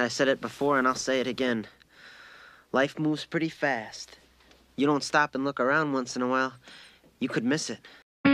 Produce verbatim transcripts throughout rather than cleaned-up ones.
I said it before and I'll say it again. Life moves pretty fast. You don't stop and look around once in a while, you could miss it.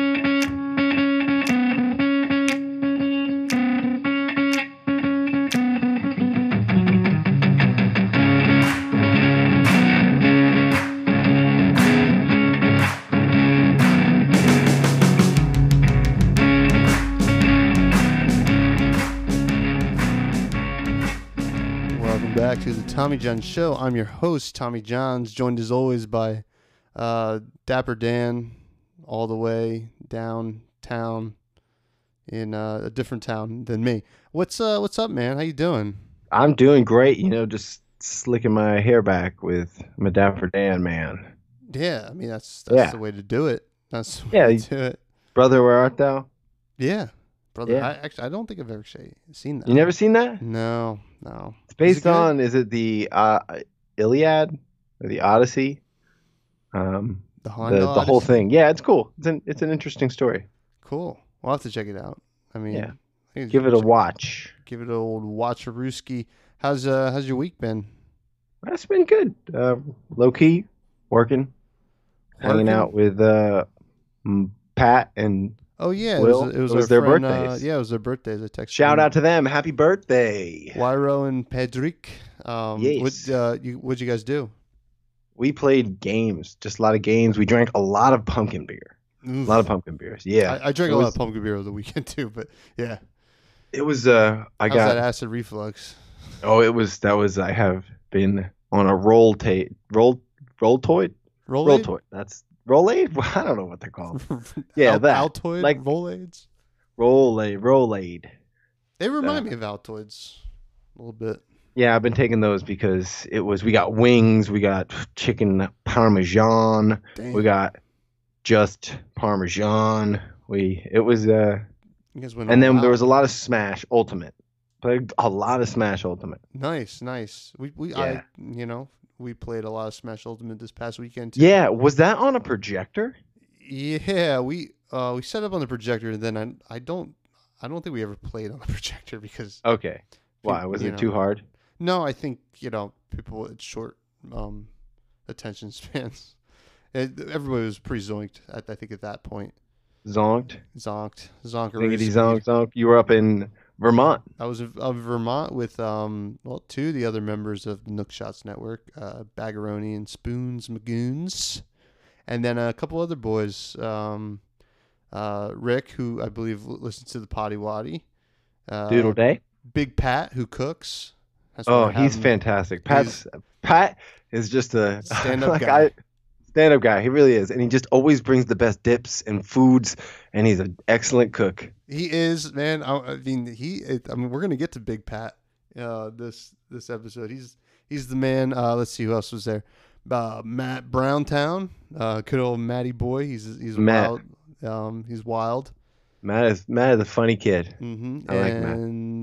Back to the Tommy John Show. I'm your host, Tommy Johns, joined as always by uh, Dapper Dan, all the way downtown in uh, a different town than me. What's uh, what's up, man? How you doing? I'm doing great. You know, just slicking my hair back with my Dapper Dan, man. Yeah, I mean that's that's yeah. the way to do it. That's the way yeah, to do it. Brother, where art thou? Yeah, brother. Yeah. I, actually, I don't think I've ever seen that. You never seen that? No, no. It's based is it on, is it the uh, Iliad or the Odyssey? Um, the, the, the whole thing. Yeah, it's cool. It's an it's an interesting story. Cool. We'll have to check it out. I mean, yeah. I give it a watch. Give it an old watch-a-rooski. How's uh how's your week been? It's been good. Uh, low key, working, working, hanging out with uh, Pat and. Oh yeah, Will. it was, it was, it was our their friend, birthdays. Uh, yeah, it was their birthdays. I texted. Shout them. out to them! Happy birthday, Wyro and Pedrick. Um, yes. What uh, you what'd you guys do? We played games, just a lot of games. We drank a lot of pumpkin beer. Oof. A lot of pumpkin beers. Yeah, I, I drank it a was, lot of pumpkin beer over the weekend too. But yeah, it was. Uh, I How's got that acid reflux. Oh, it was. That was. I have been on a roll tape, roll, roll toid, roll roll toid. That's Rolade. I don't know what they're called. Yeah, Al- that Altoid, like Rolades. Rolade, Rolade. They remind uh, me of Altoids a little bit. Yeah, I've been taking those because it was. We got wings, we got chicken parmesan, Damn. we got just parmesan. We it was. Uh, you guys went and then out. there was a lot of Smash Ultimate. Played a lot of Smash Ultimate. Nice, nice. We we Yeah. I you know we played a lot of Smash Ultimate this past weekend too. Yeah, was that on a projector? Yeah, we uh we set up on the projector, and then I I don't I don't think we ever played on the projector because Okay. Why was you it know. too hard? No, I think you know people with short um attention spans. It, everybody was pretty zonked at I think at that point. Zonked. Zonked, zonk. Ziggity zonk zonk. You were up in Vermont. I was in uh, Vermont with um well two of the other members of the Nook Shots Network, uh, Baggeroni and Spoons Magoons, and then a couple other boys. Um, uh, Rick, who I believe l- listens to the Potty Waddy. Uh, Doodle Day. Big Pat, who cooks. That's why Oh, I have he's him. fantastic. Pat's Pat is just a Stand-up like guy. I, stand-up guy. He really is, and he just always brings the best dips and foods, and he's an excellent cook. He is, man. I, I mean, he. It, I mean, we're gonna get to Big Pat. Uh, this this episode. He's he's the man. Uh, let's see who else was there. Uh, Matt Browntown. Uh, good old Matty boy. He's he's Matt. wild. Um, he's wild. Matt is Matt is a funny kid. Mm-hmm. I like Matt. And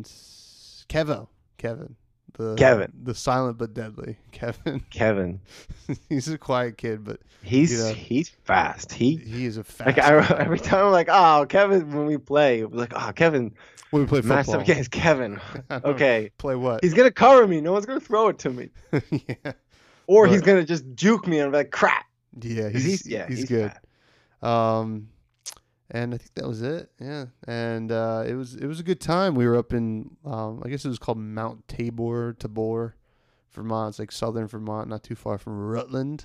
Kevo, Kevin, the Kevin. the silent but deadly Kevin. Kevin. He's a quiet kid, but He's you know, he's fast. He he is a fast. like I, guy. every time I'm like, oh Kevin, when we play, we're like, oh Kevin, when we play matched football. up against Kevin. Okay, Play what? he's gonna cover me. No one's gonna throw it to me, yeah. or But- he's gonna just juke me and I'm like, crap. Yeah, 'Cause he's, he's yeah he's, he's good. fat. Um, and I think that was it. Yeah, and uh, it was it was a good time. We were up in um, I guess it was called Mount Tabor, Tabor, Vermont. It's like southern Vermont, not too far from Rutland.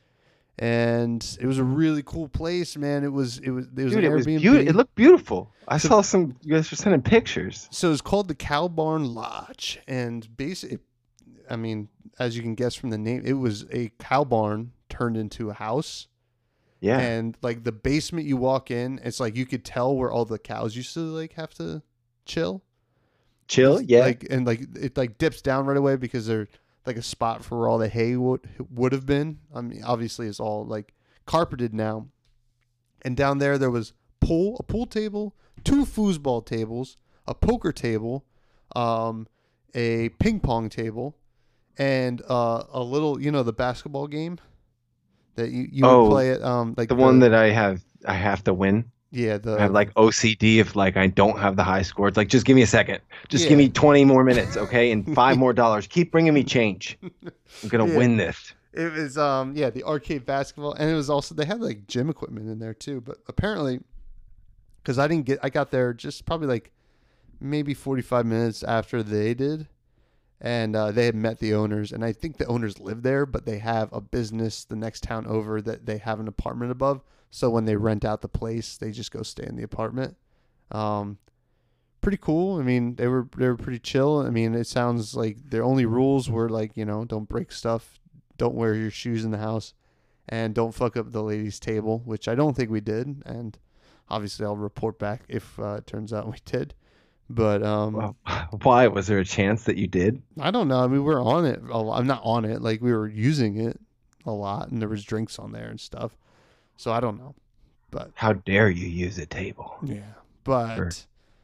And it was a really cool place, man. It was it was it was Dude, an it was Airbnb. beautiful. It looked beautiful. I So- saw some. You guys were sending pictures. So it's called the Cow Barn Lodge, and basically, I mean, as you can guess from the name, it was a cow barn turned into a house. Yeah. And like the basement, you walk in, it's like you could tell where all the cows used to like have to chill. Chill. It's Yeah. Like and like it like dips down right away because they're like a spot for where all the hay would would have been. I mean, obviously it's all like carpeted now. And down there there was pool, a pool table, two foosball tables, a poker table, um, a ping pong table, and uh, a little, you know, the basketball game that you, you Oh, would play it. Um, like the one that I have, I have to win. Yeah, the I have like O C D if like I don't have the high score. It's like just give me a second. Just Yeah. give me twenty more minutes, okay? And five more dollars. Keep bringing me change. I'm gonna Yeah. win this. It was um yeah, the arcade basketball, and it was also they had like gym equipment in there too, but apparently cuz I didn't get I got there just probably like maybe forty-five minutes after they did, and uh, they had met the owners, and I think the owners live there, but they have a business the next town over that they have an apartment above. So when they rent out the place, they just go stay in the apartment. Um, pretty cool. I mean, they were they were pretty chill. I mean, it sounds like their only rules were like, you know, don't break stuff, don't wear your shoes in the house, and don't fuck up the ladies' table, which I don't think we did. And obviously, I'll report back if uh, it turns out we did. But um, Well, why was there a chance that you did? I don't know. I mean, we were on it. a lot- I'm not on it. Like we were using it a lot, and there was drinks on there and stuff. So I don't know. But How dare you use a table? yeah, but Sure.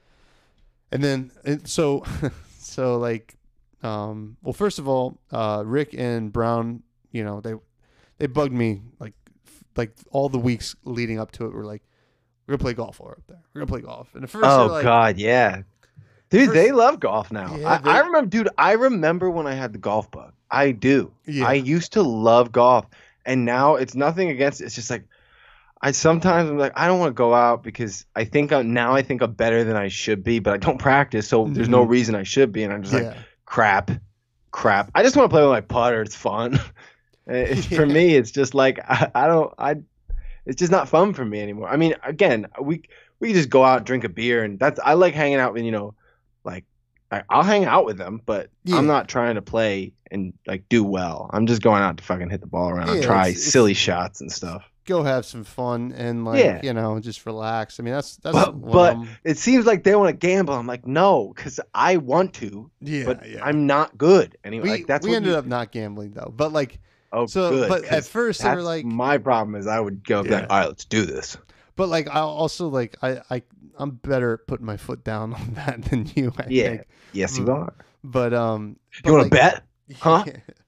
and then and so so like um well, first of all, uh Rick and Brown, you know, they they bugged me like f- like all the weeks leading up to it were like, we're gonna play golf while we're up there. We're gonna play golf. And at first Oh they're like, God, yeah. Dude, First- they love golf now. Yeah, I, they- I remember, dude. I remember when I had the golf bug. I do. Yeah. I used to love golf, and now it's nothing against. It's just like I sometimes I'm like I don't want to go out because I think I'm, now I think I'm better than I should be, but I don't practice, so there's no Mhm. reason I should be, and I'm just like yeah. crap, crap. I just want to play with my putter. It's fun. It's, For Yeah. me, it's just like I, I don't. I. It's just not fun for me anymore. I mean, again, we we can just go out, drink a beer, and that's I like hanging out with you know, like I, I'll hang out with them, but Yeah. I'm not trying to play and like do well. I'm just going out to fucking hit the ball around, Yeah, try it's- it's- silly shots and stuff. Go have some fun and like Yeah. you know, just relax. I mean, that's that's But, what but I'm- it seems like they want to gamble. I'm like, no, because I want to, yeah, but yeah. I'm not good anyway. we like that's we what ended you- up not gambling though, but like. Oh, So, good. but at 'cause first they were that's like, my problem is I would go be like, Yeah. all right, let's do this. but like I also like I I I'm better at putting my foot down on that than you. I Yeah. think. Yes, you Mm. are. But um, You want to like, bet? Huh?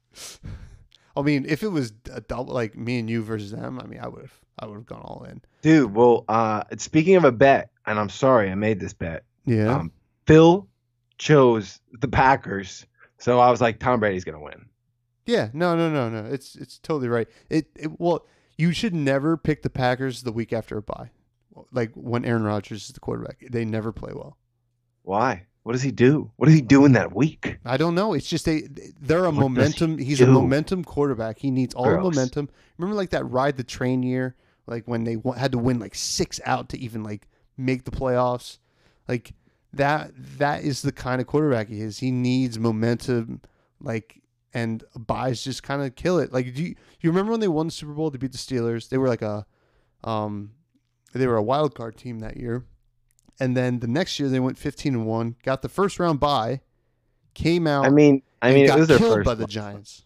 I mean, if it was a double like me and you versus them, I mean, I would have I would have gone all in. Dude, well, uh, speaking of a bet, and I'm sorry I made this bet. Yeah. Um, Phil chose the Packers, so I was like, Tom Brady's gonna win. yeah. No. No. No. No. It's it's totally right. It, it well, you should never pick the Packers the week after a bye. Like when Aaron Rodgers is the quarterback, they never play well. Why? What does he do? What does he do in that week? I don't know. It's just they they're a What does momentum. he He's a do? momentum quarterback. He needs all the Gross. momentum. Remember, like that ride the train year, like when they wa- had to win like six out to even like make the playoffs. Like that. That is the kind of quarterback he is. He needs momentum. Like and buys just kind of kill it. Like do you, you remember when they won the Super Bowl to beat the Steelers? They were like a, um, they were a wild card team that year. And then the next year they went fifteen and one, got the first round bye, came out. I mean, I and mean, it got was their killed first by the loss. Giants.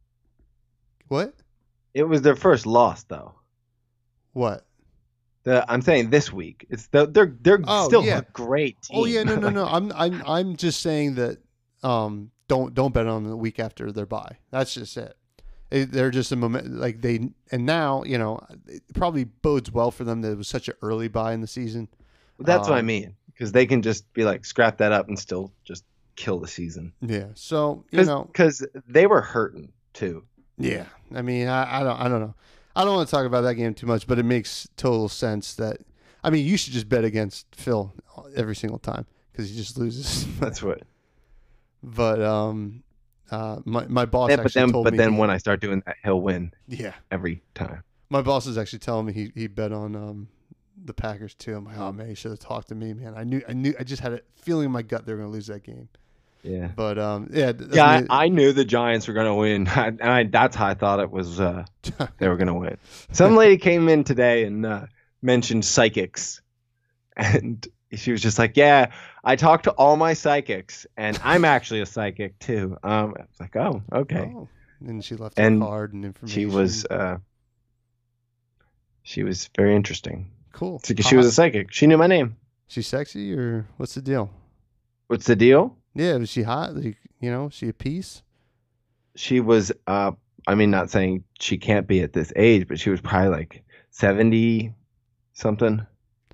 What? It was their first loss, though. What? The, I'm saying this week. It's the, they're they're Oh, still yeah. a great team. Oh yeah, no, no, no. I'm I'm I'm just saying that um don't don't bet on them the week after their bye. That's just it. It- they're just a moment like they and now you know it probably bodes well for them that it was such an early bye in the season. That's what I Um, mean. Because they can just be like, scrap that up and still just kill the season. Yeah. So you know. Because they were hurting too. Yeah. I mean, I, I don't I don't know. I don't want to talk about that game too much, but it makes total sense that I mean you should just bet against Phil every single time because he just loses. That's what. But um, uh, my my boss Yeah, actually but then, told but me. then he- when I start doing that, he'll win yeah, every time. my boss is actually telling me he, he bet on um the Packers too. I'm like, oh man, you should have talked to me, man. I knew I knew I just had a feeling in my gut they were gonna lose that game. Yeah. But um, yeah, that's Yeah, me- I, I knew the Giants were gonna win, and I, that's how I thought it was. Uh, they were gonna win. Some lady came in today and uh, mentioned psychics, and she was just like, "Yeah, I talked to all my psychics, and I'm actually a psychic too." Um, I was like, "Oh, okay." Oh. And she left And a card and information. She was, uh, she was very interesting. cool. She, she was a psychic. She knew my name. She's sexy or what's the deal? What's the deal? Yeah, was she hot? Like, you know, she a piece? She was. Uh, I mean, not saying she can't be at this age, but she was probably like seventy something.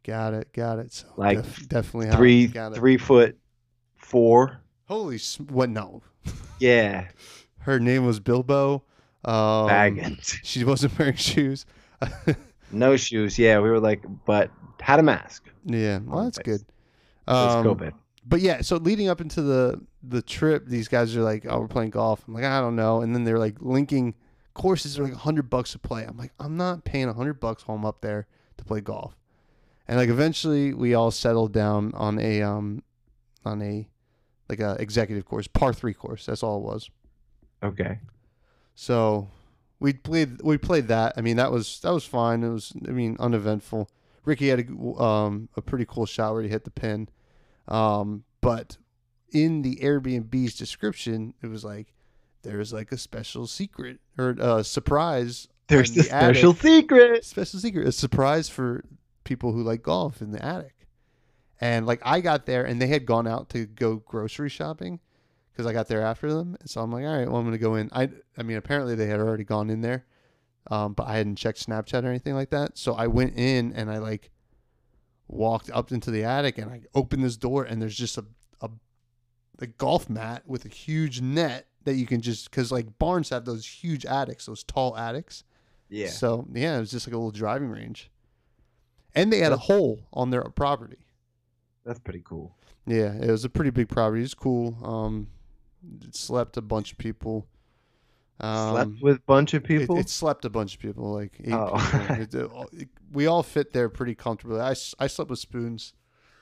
Got it. Got it. So Like def- definitely how- three got it. three foot four. Holy s- what? No, Yeah, her name was Bilbo. Um, Baggins. She wasn't wearing shoes. No shoes. Yeah, we were like, but had a mask. Yeah, well, On that's face. good. Let's Um, go, babe. But yeah, so leading up into the the trip, these guys are like, "Oh, we're playing golf." I'm like, "I don't know," and then they're like linking courses are like a hundred bucks to play. I'm like, I'm not paying a hundred bucks while I'm up there to play golf. And like eventually, we all settled down on a um on a like a executive course, par three course. That's all it was. Okay. So we played we played that. I mean, that was that was fine. It was I mean uneventful. Ricky had a um a pretty cool shot where he hit the pin. Um, but in the Airbnb's description, it was like there's like a special secret or a surprise. There's in the, the special attic. secret. Special secret, a surprise for people who like golf in the attic. And like I got there and they had gone out to go grocery shopping because I got there after them. And so I'm like, all right, well, I'm going to go in. I, I mean, apparently they had already gone in there, um, but I hadn't checked Snapchat or anything like that. So I went in and I like walked up into the attic and I opened this door and there's just a, a, a golf mat with a huge net that you can just, because like barns have those huge attics, those tall attics. Yeah. So yeah, it was just like a little driving range. And they had a hole on their property. That's pretty cool. Yeah, it was a pretty big property. It was cool. Um, it slept a bunch of people. Um, Slept with a bunch of people. It, it slept a bunch of people, like eight Oh. people. It- it- it- we all fit there pretty comfortably. I, s- I slept with spoons,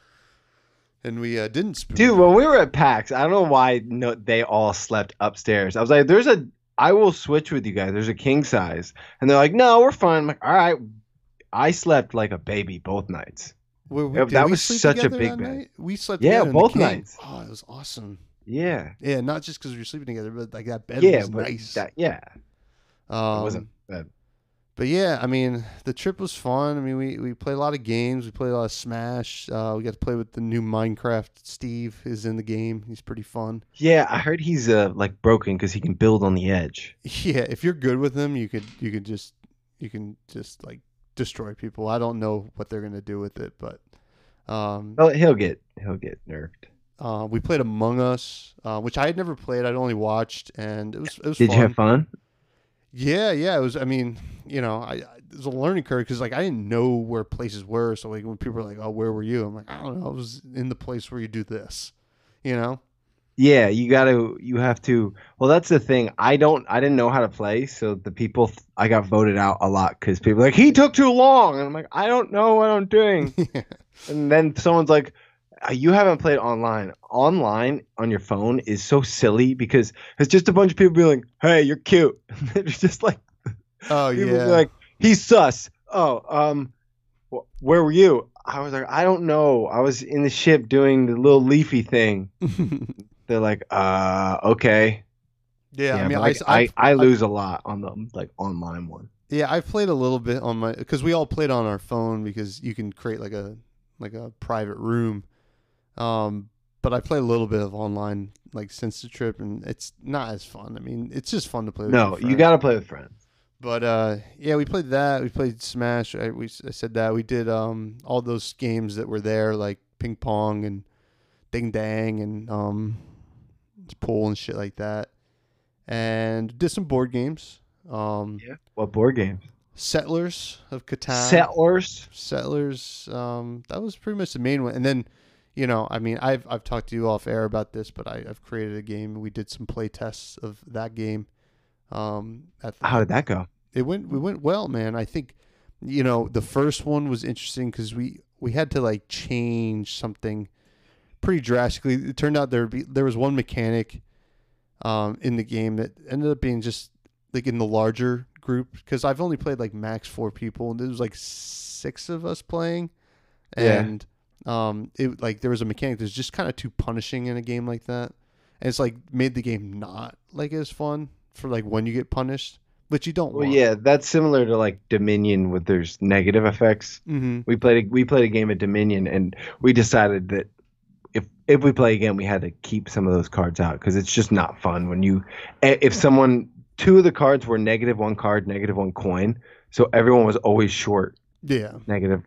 and we uh, didn't spoon. Dude, when we were at PAX, I don't know why no, they all slept upstairs. I was like, "There's a, I will switch with you guys. There's a king size," and they're like, "No, we're fine." I'm like, "All right." I slept like a baby both nights. Were we, Yeah, did that we was sleep such a together big that bed. night? We slept Yeah, together in the both king. nights. Oh, it was awesome. Yeah. Yeah, not just because we were sleeping together, but like that bed Yeah, was but nice. that, yeah, um, it wasn't bad. But yeah, I mean, the trip was fun. I mean, we, we played a lot of games. We played a lot of Smash. Uh, we got to play with the new Minecraft. Steve is in the game. He's pretty fun. Yeah, I heard he's uh like broken because he can build on the edge. Yeah, if you're good with him, you could you could just you can just like destroy people. I don't know what they're gonna do with it, but um, Oh, he'll get he'll get nerfed. uh, we played Among Us, uh, which I had never played. I'd only watched, and it was it was Did fun. you have fun? Yeah, yeah. It was. I mean, you know, I, I it was a learning curve because like I didn't know where places were. So like when people were like, "Oh, where were you?" I'm like, I don't know. I was in the place where you do this. You know. Yeah, you gotta, you have to. Well, that's the thing. I don't, I didn't know how to play, so the people, I got voted out a lot because people were like, he took too long, and I'm like, I don't know what I'm doing. And then someone's like, "Uh, you haven't played online. Online on your phone is so silly because it's just a bunch of people being like, hey, you're cute. It's just like, Oh people yeah. be like, he's sus. Oh, um, wh- where were you? I was like, I don't know. I was in the ship doing the little leafy thing. They're like, uh, okay. yeah, I but mean, like, I, I, I, I lose a lot on the like online one. Yeah, I've played a little bit on my because we all played on our phone because you can create like a like a private room. Um, but I played a little bit of online like since the trip, and it's not as fun. I mean, it's just fun to play with No, your you friends. got to play with friends. But uh, yeah, we played that. We played Smash. I, we I said that we did um all those games that were there like ping pong and ding dang and um pool and shit like that, and did some board games. Um, Yeah. What board games? Settlers of Catan. Settlers. Settlers. Um, that was pretty much the main one. And then, you know, I mean, I've I've talked to you off air about this, but I, I've created a game. We did some play tests of that game. Um, at the, How did that go? it went we went well, man. I think, you know, the first one was interesting because we we had to like change something pretty drastically. It turned out there be there was one mechanic um in the game that ended up being just like in the larger group because I've only played like max four people and there was like six of us playing, Yeah. and um it like there was a mechanic that's just kind of too punishing in a game like that, and it's like made the game not like as fun for like when you get punished, but you don't Well, want. yeah, that's similar to like Dominion, with there's negative effects. Mm-hmm. We played a, we played a game of Dominion, and we decided that if if we play again, we had to keep some of those cards out because it's just not fun when you if someone two of the cards were negative one card, negative one coin, so everyone was always short Yeah. negative like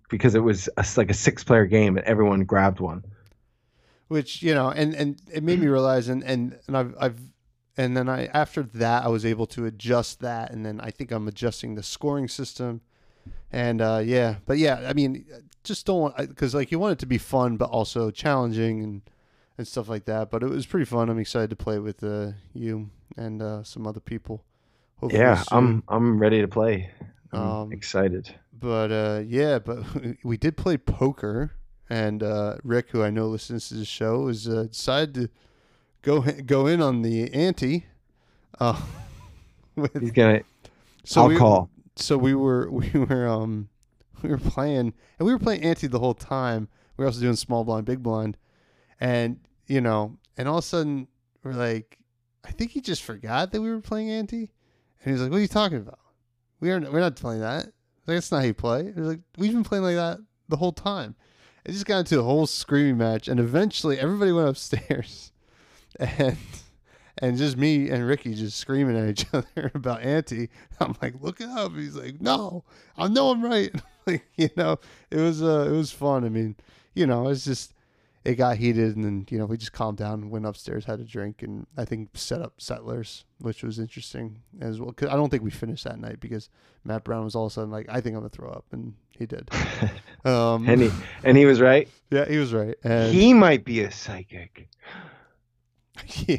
because it was a, like a six player game and everyone grabbed one. Which, you know, and, and it made me realize, and, and, and I've, I've, and then I, after that, I was able to adjust that. And then I think I'm adjusting the scoring system. And, uh, yeah, but yeah, I mean, just don't want, because like you want it to be fun, but also challenging and, and stuff like that. But it was pretty fun. I'm excited to play with uh, you and uh, some other people. Hopefully Yeah, soon. I'm I'm ready to play. I'm Um, excited. But uh, yeah, but we did play poker, and uh, Rick, who I know listens to the show, is uh, decided to go go in on the ante. Uh, with, He's gonna. so I'll we, call. So we were we were um we were playing, and we were playing ante the whole time. We were also doing small blind, big blind, and you know, and all of a sudden we're like, I think he just forgot that we were playing ante, and he was like, "What are you talking about? We are we're not playing that. Like, that's not how you play." It was like, we've been playing like that the whole time. It just got into a whole screaming match, and eventually everybody went upstairs, and and just me and Ricky just screaming at each other about ante. I'm like, look it up. He's like, no, I know I'm right. Like, you know, it was uh, it was fun. I mean, you know, it's just it got heated, and then you know we just calmed down and went upstairs, had a drink, and I think set up Settlers, which was interesting as well. Cause I don't think we finished that night because Matt Brown was all of a sudden like, I think I'm gonna throw up, and he did. Um, and he and he was right. Yeah, he was right. And He might be a psychic. yeah,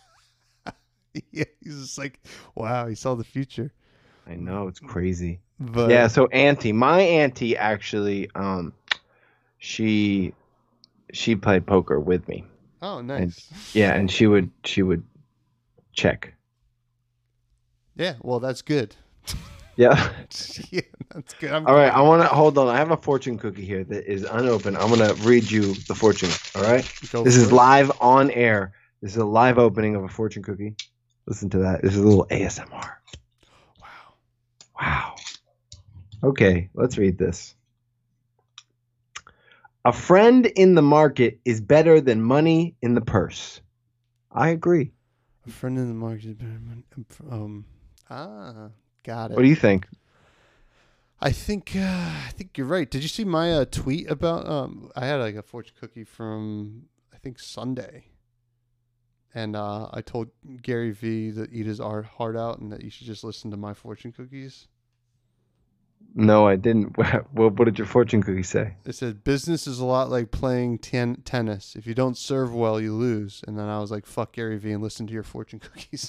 yeah, he's just like, wow, he saw the future. I know, it's crazy. But Yeah, so auntie, my auntie actually, um, she she played poker with me. oh, nice. Yeah, and she would she would check. Yeah, well, that's good. Yeah. Yeah, that's good. I'm All right, glad. I want to hold on. I have a fortune cookie here that is unopened. I'm gonna read you the fortune. All right. Go This for is it. live on air. This is a live opening of a fortune cookie. Listen to that. This is a little A S M R. Wow. Wow. Okay, let's read this. A friend in the market is better than money in the purse. I agree. A friend in the market. Um. Ah, got it. What do you think? I think uh, I think you're right. Did you see my uh, tweet about? Um, I had like a fortune cookie from I think Sunday, and uh, I told Gary Vee to eat his art heart out, and that you should just listen to my fortune cookies. No, I didn't. What, what did your fortune cookie say? It said business is a lot like playing ten- tennis. If you don't serve well, you lose. And then I was like, "Fuck Gary Vee and listen to your fortune cookies."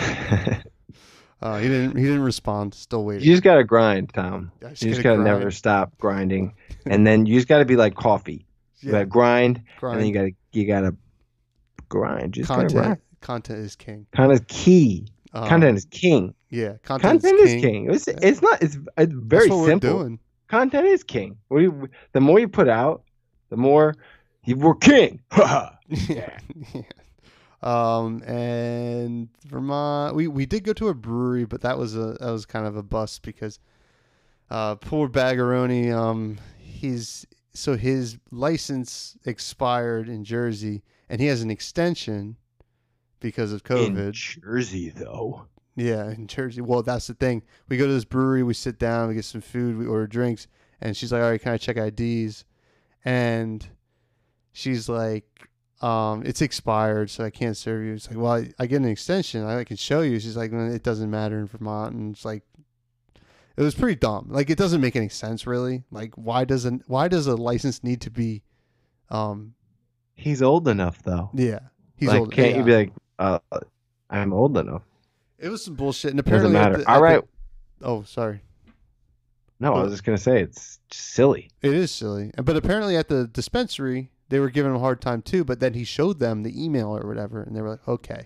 uh, he didn't. He didn't respond. Still waiting. You just gotta grind, Tom. I just You just gotta gotta grind. never stop grinding, and then you just gotta be like coffee. You Yeah, gotta grind, grind. and then you gotta you gotta grind. You just gotta content. grind. Content is king. Content is key. Um, Content is king. Yeah, content, Content is is king. king. It's, it's not. It's, it's very That's what simple. We're doing. Content is king. What do you, the more you put out, the more you were king. yeah. yeah. Um, and Vermont, we, we did go to a brewery, but that was a that was kind of a bust because uh, poor Baggeroni, um, he's so his license expired in Jersey, and he has an extension because of COVID. In Jersey, though. Yeah, in Jersey. Well, that's the thing. We go to this brewery, we sit down, we get some food, we order drinks, and she's like, "All right, can I check I Ds?" And she's like, um, "It's expired, so I can't serve you." It's like, "Well, I, I get an extension. I can show you." She's like, "It doesn't matter in Vermont." And it's like, it was pretty dumb. Like, it doesn't make any sense, really. Like, why doesn't why does a license need to be, um, He's old enough, though. yeah, he's like, old. can't yeah. you be like, uh, I'm old enough? It was some bullshit, and Doesn't apparently, at matter. the- All at right. the- oh, sorry. No, I was just gonna say it's silly. It is silly. But apparently at the dispensary, they were giving him a hard time too, but then he showed them the email or whatever, and they were like, okay.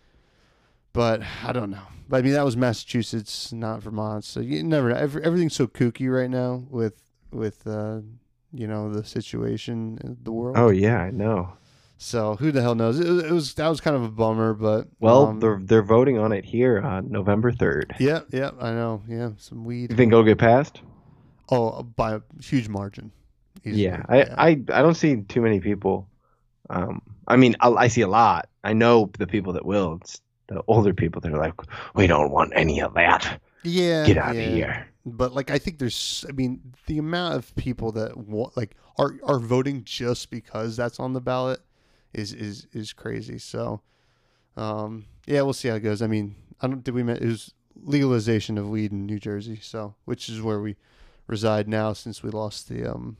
But I don't know. But I mean, that was Massachusetts, not Vermont. So you never know. Every, everything's so kooky right now with, with uh, you know, the situation in the world. Oh yeah, I know. So who the hell knows? It, was- it was that was kind of a bummer, but Well, um, they're they're voting on it here on November third. yeah, yeah, I know. Yeah, some weed. You think it'll get passed? Oh, by a huge margin. Easily. Yeah, I, I I don't see too many people. Um, I mean, I, I see a lot. I know the people that will. It's the older people that are like, we don't want any of that. Yeah, Get out yeah. of here. But like, I think there's, I mean, the amount of people that want, like are are voting just because that's on the ballot is is is crazy. So, um, yeah, we'll see how it goes. I mean, I don't. Did we? It was legalization of weed in New Jersey, so which is where we reside now since we lost the um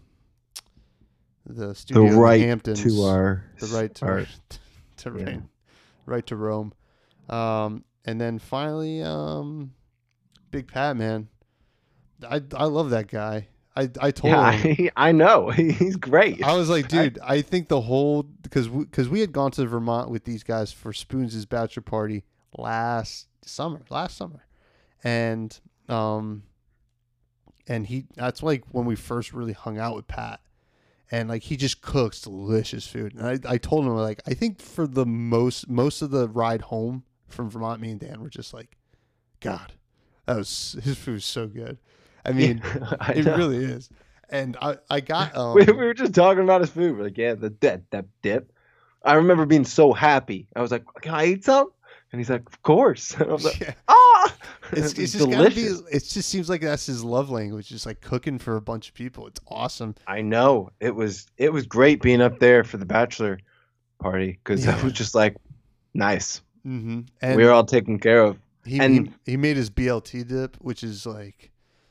the The studio in the right Hamptons, to our the right to our, to yeah. reign, right to roam. Um, and then finally, um, Big Pat, man. I, I love that guy. I, I told Yeah, him. I, I know. He's great. I was like, dude, I think the whole because we, cause we had gone to Vermont with these guys for Spoons' bachelor party last summer, last summer, and um, and he that's like when we first really hung out with Pat, and like he just cooks delicious food. And I, I told him like I think for the most most of the ride home from Vermont, me and Dan were just like, God, that was his food's so good. I mean, Yeah, I it know. really is. And I, I got um, we, we were just talking about his food. We're like, yeah, the that that dip. I remember being so happy. I was like, can I eat some? And he's like, of course. And I was like, yeah. ah, It's, it was it's just gotta be. delicious. It just seems like that's his love language, just like cooking for a bunch of people. It's awesome. I know it was it was great being up there for the bachelor party because Yeah. I was just like, nice. Mm-hmm. And We were all taken care of. he, and- he he made his B L T dip, which is like,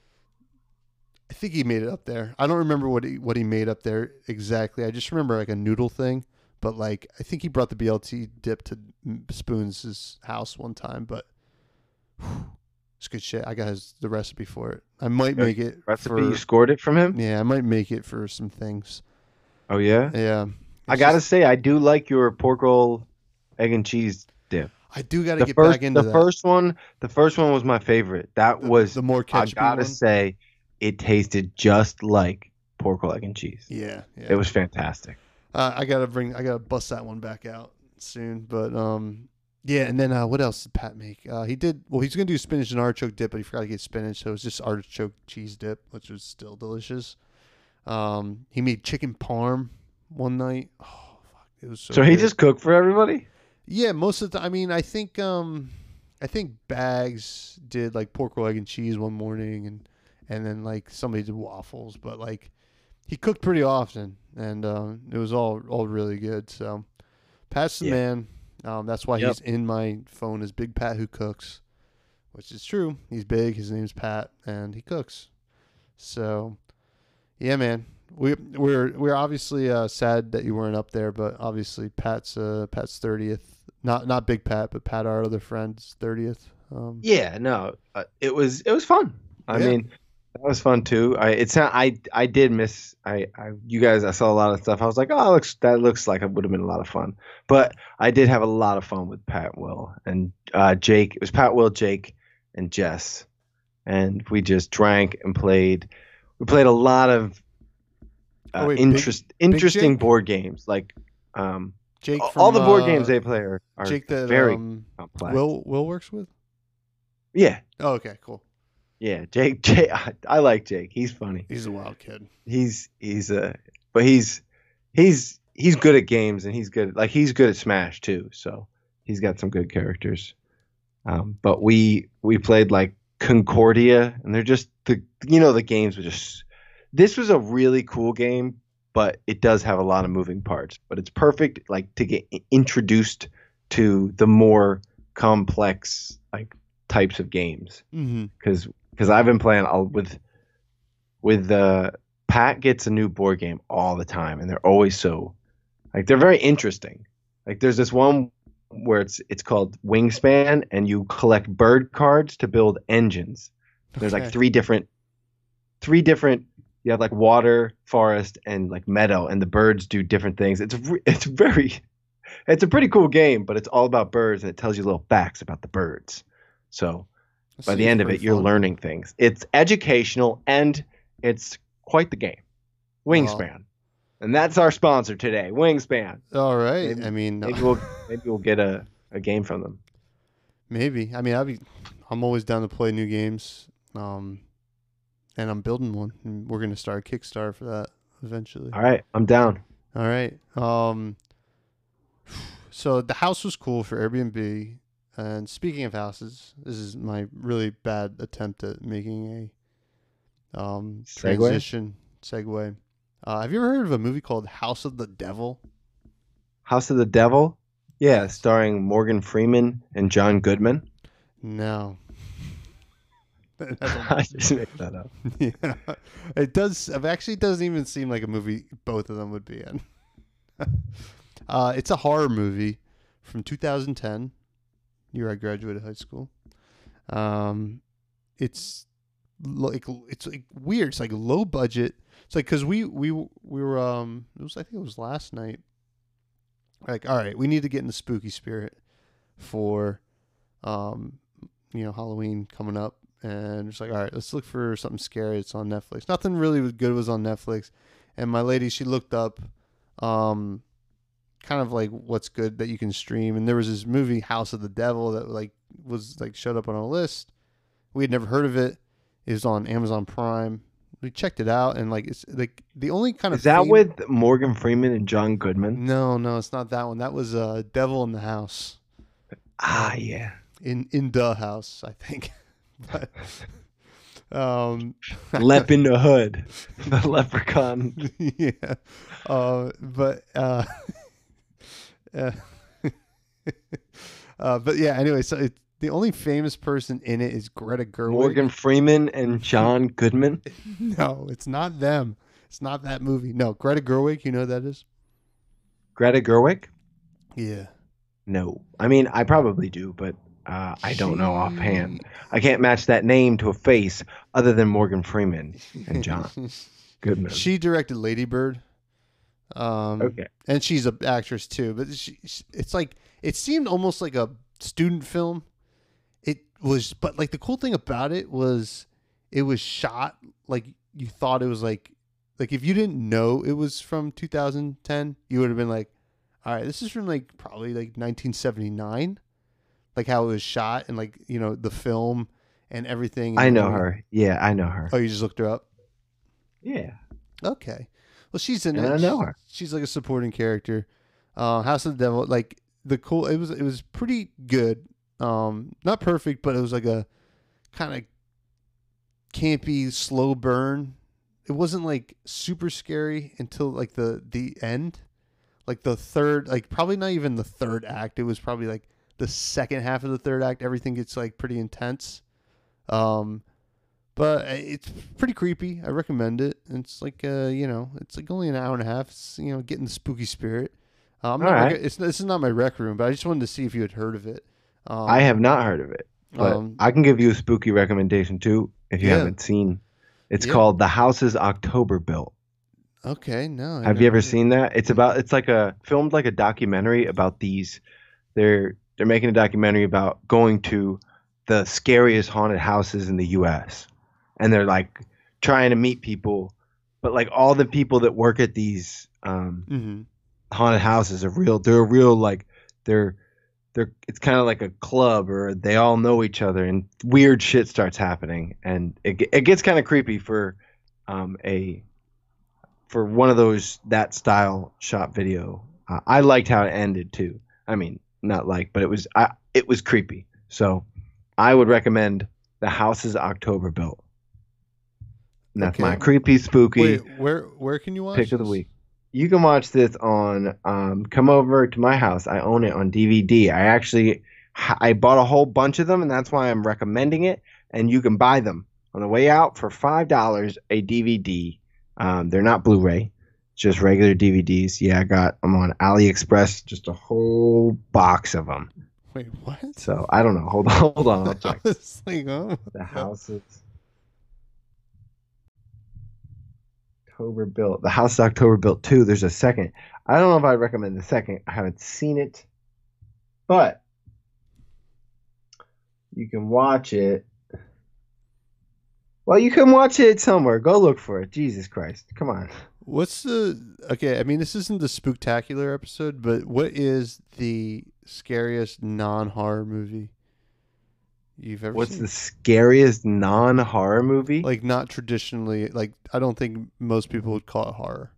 I think he made it up there. I don't remember what he what he made up there exactly. I just remember like a noodle thing. But like, I think he brought the B L T dip to Spoons' house one time. But whew, it's good shit. I got his the recipe for it. I might make it Recipe, for. you scored it from him? Yeah, I might make it for some things. Oh yeah. Yeah, I It's gotta just- say, I do like your pork roll, egg and cheese dip. I do got to The get first, back into the that. first one, the first one was my favorite. That The- was the more I ketchup gotta one. say, it tasted just like pork roll, egg and cheese. Yeah, yeah. It was fantastic. Uh, I gotta bring. I gotta bust that one back out soon. But um, yeah. And then uh, what else did Pat make? Uh, he did. Well, he's gonna do spinach and artichoke dip, but he forgot to get spinach, so it was just artichoke cheese dip, which was still delicious. Um, he made chicken parm one night. Oh fuck, it was so. So he good. just cooked for everybody? Yeah, most of the. I mean, I think um, I think Bags did like pork roll, egg and cheese one morning, and and then like somebody did waffles, but like he cooked pretty often, and uh, it was all all really good. So Pat's the Yeah. man. Um, that's why Yep. he's in my phone as Big Pat Who Cooks, which is true. He's big. His name's Pat, and he cooks. So yeah, man. We we're we're obviously uh, sad that you weren't up there, but obviously Pat's uh, Pat's thirtieth. Not not Big Pat, but Pat, our other friend's thirtieth. Um, Yeah, no, uh, it was it was fun. I Yeah. mean, that was fun too. I it's not, I I did miss I, I you guys. I saw a lot of stuff. I was like, oh, looks that looks like it would have been a lot of fun. But I did have a lot of fun with Pat, Will, and uh, Jake. It was Pat, Will, Jake, and Jess, and we just drank and played. We played a lot of uh, Oh, wait, Big- interest interesting Jake? board games. Like um, Jake all from, all the board uh, games they play are, are Jake that very um, complex. Will Will works with. Yeah. Oh, okay, cool. Yeah, Jake. Jake, I, I like Jake. He's funny. He's a wild kid. He's he's uh, but he's he's he's good at games and he's good like he's good at Smash too. So he's got some good characters. Um, but we we played like Concordia, and they're just the you know the games were just. This was a really cool game, but it does have a lot of moving parts. But it's perfect like to get i- introduced to the more complex like types of games. Mm-hmm. because because I've been playing all, with with uh, Pat gets a new board game all the time, and they're always so like they're very interesting. Like there's this one where it's it's called Wingspan, and you collect bird cards to build engines. There's Okay. like three different three different. You have like water, forest, and like meadow, and the birds do different things. It's re- it's very it's a pretty cool game, but it's all about birds, and it tells you little facts about the birds. So by the end of it, you're learning things. It's educational and it's quite the game. Wingspan, and that's our sponsor today, Wingspan. All right. Maybe- I mean, Maybe we'll maybe we'll get a, a game from them. maybe. I mean, I'd be. I'm always down to play new games. Um, and I'm building one. And we're gonna start a Kickstarter for that eventually. All right, I'm down. All right. Um. So the house was cool for Airbnb. And speaking of houses, this is my really bad attempt at making a um, Segue? transition segue. Uh, have you ever heard of a movie called House of the Devil? House of the Devil? Yeah, Yes. starring Morgan Freeman and John Goodman. No. I just made that up. Yeah, it does. It actually doesn't even seem like a movie both of them would be in. uh, it's a horror movie from two thousand ten, year I graduated high school. Um, it's like it's like weird. It's like low budget. It's like because we we we were um it was I think it was last night. Like, all right, we need to get in the spooky spirit for um you know Halloween coming up. And it's like, all right, let's look for something scary. It's on Netflix. Nothing really good was on Netflix. And my lady, she looked up um, kind of like what's good that you can stream. And there was this movie, House of the Devil, that like was like showed up on a list. We had never heard of it. It was on Amazon Prime. We checked it out. And like, it's like the only kind of Is that fame- with Morgan Freeman and John Goodman? No, no, it's not that one. That was uh, Devil in the House. Ah, yeah. In, in the house, I think. But, um, Lep in the Hood, the leprechaun. yeah, uh, but uh, uh, uh, but yeah. Anyway, so it, the only famous person in it is Greta Gerwig. Morgan Freeman and John Goodman. No, it's not them. It's not that movie. No, Greta Gerwig. You know who that is? Greta Gerwig? Yeah. No, I mean I probably do, but uh, I don't know She- offhand. I can't match that name to a face other than Morgan Freeman and John Goodman. She directed Lady Bird. Um, Okay. and she's an actress too. But she, it's like it seemed almost like a student film. It was, but like the cool thing about it was, it was shot like you thought it was like, like if you didn't know it was from two thousand ten, you would have been like, all right, this is from like probably like nineteen seventy-nine, like how it was shot and like you know the film and everything. I know her. Yeah, I know her. Oh, you just looked her up. Yeah. Okay. Well, she's in And it. I know her. She's like a supporting character. Uh, House of the Devil, like the cool. It was it was pretty good. Um, not perfect, but it was like a kind of campy, slow burn. It wasn't like super scary until like the the end, like the third, like probably not even the third act. It was probably like the second half of the third act. Everything gets like pretty intense. Um, but it's pretty creepy. I recommend it. It's like uh, you know, it's like only an hour and a half. It's, you know, getting the spooky spirit. Uh, I'm not. All right. rec- it's this is not my rec room, but I just wanted to see if you had heard of it. Um, I have not heard of it, but um, I can give you a spooky recommendation too if you Yeah. haven't seen. It's Yeah. called The House is October Built. Okay, no. I Have never you ever heard- seen that? It's about it's like a filmed like a documentary about these. They're they're making a documentary about going to the scariest haunted houses in the U S and they're like trying to meet people, but like all the people that work at these um, Mhm. haunted houses are real. They're real like they're they're. It's kind of like a club, or they all know each other, and weird shit starts happening, and it ge- it gets kind of creepy for um a for one of those that style shot video. Uh, I liked how it ended too. I mean, not like, but it was I, it was creepy. So I would recommend The House is October Built. And that's Okay. my creepy, spooky Wait, where where can you watch pick of the this? week. You can watch this on um, come over to my house. I own it on D V D. I actually I bought a whole bunch of them, and that's why I'm recommending it. And you can buy them on the way out for five dollars a D V D. Um, they're not Blu-ray, just regular D V Ds. Yeah, I got them on AliExpress, just a whole box of them. Wait, what? So I don't know. Hold on, hold on. I'll I check. was like, oh, The houses. October Built. The House is October Built two. There's a second. I don't know if I recommend the second. I haven't seen it, but you can watch it. Well, you can watch it somewhere. Go look for it. Jesus Christ. Come on. what's the okay? I mean, this isn't the spooktacular episode, but what is the scariest non-horror movie you've ever What's seen? the scariest non-horror movie? Like not traditionally, like I don't think most people would call it horror.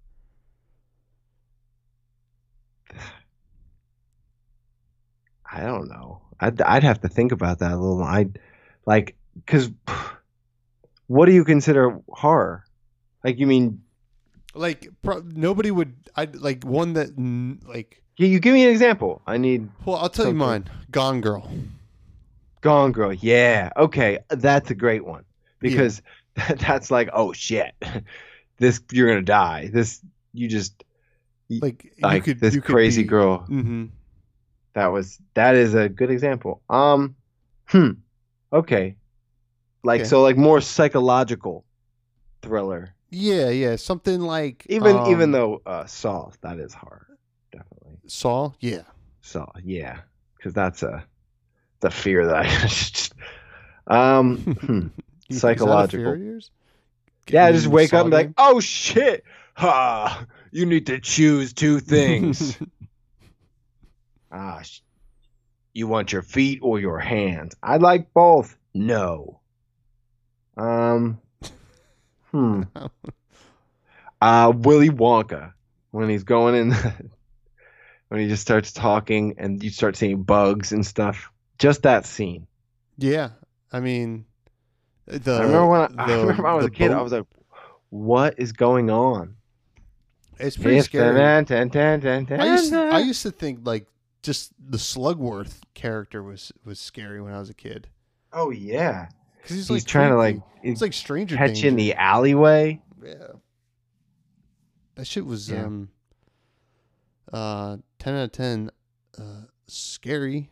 I don't know. I'd I'd have to think about that a little. I like because what do you consider horror? Like you mean Like pro- nobody would. I like one that mm, like. you, you give me an example. I need Well, I'll tell you something. mine. Gone Girl. Gone Girl. Yeah. Okay, that's a great one because that's like oh shit, this you're gonna die. This you just Like you like could. this you could crazy be- girl. Mm-hmm. That was that is a good example. Um, hmm. Okay, like Okay. so, like more psychological thriller. Yeah, yeah, something like Even um, even though uh, Saw, that is horror, definitely. Saw. Yeah. Saw, yeah, because that's a the fear that I just um hmm. Is that a fear Psychological. of yours? Yeah, Getting just in wake Saw up and be like, game? oh shit, ha! You need to choose two things. Ah, sh- you want your feet or your hands? I like both. No. Um. Hmm. Uh, Willy Wonka, when he's going in, when he just starts talking and you start seeing bugs and stuff. Just that scene. Yeah, I mean, the. I remember when I, I the- remember when I was the a kid. I boat- was like, "What is going on?" It's pretty It's scary. dun, dun, dun, dun, dun, I used to, dun. I used to think like just the Slugworth character was was scary when I was a kid Oh yeah, because he's, he's like trying to creepy. like It's like Stranger catch Things. you in the alleyway. Yeah. That shit was Yeah. um uh ten out of ten uh scary.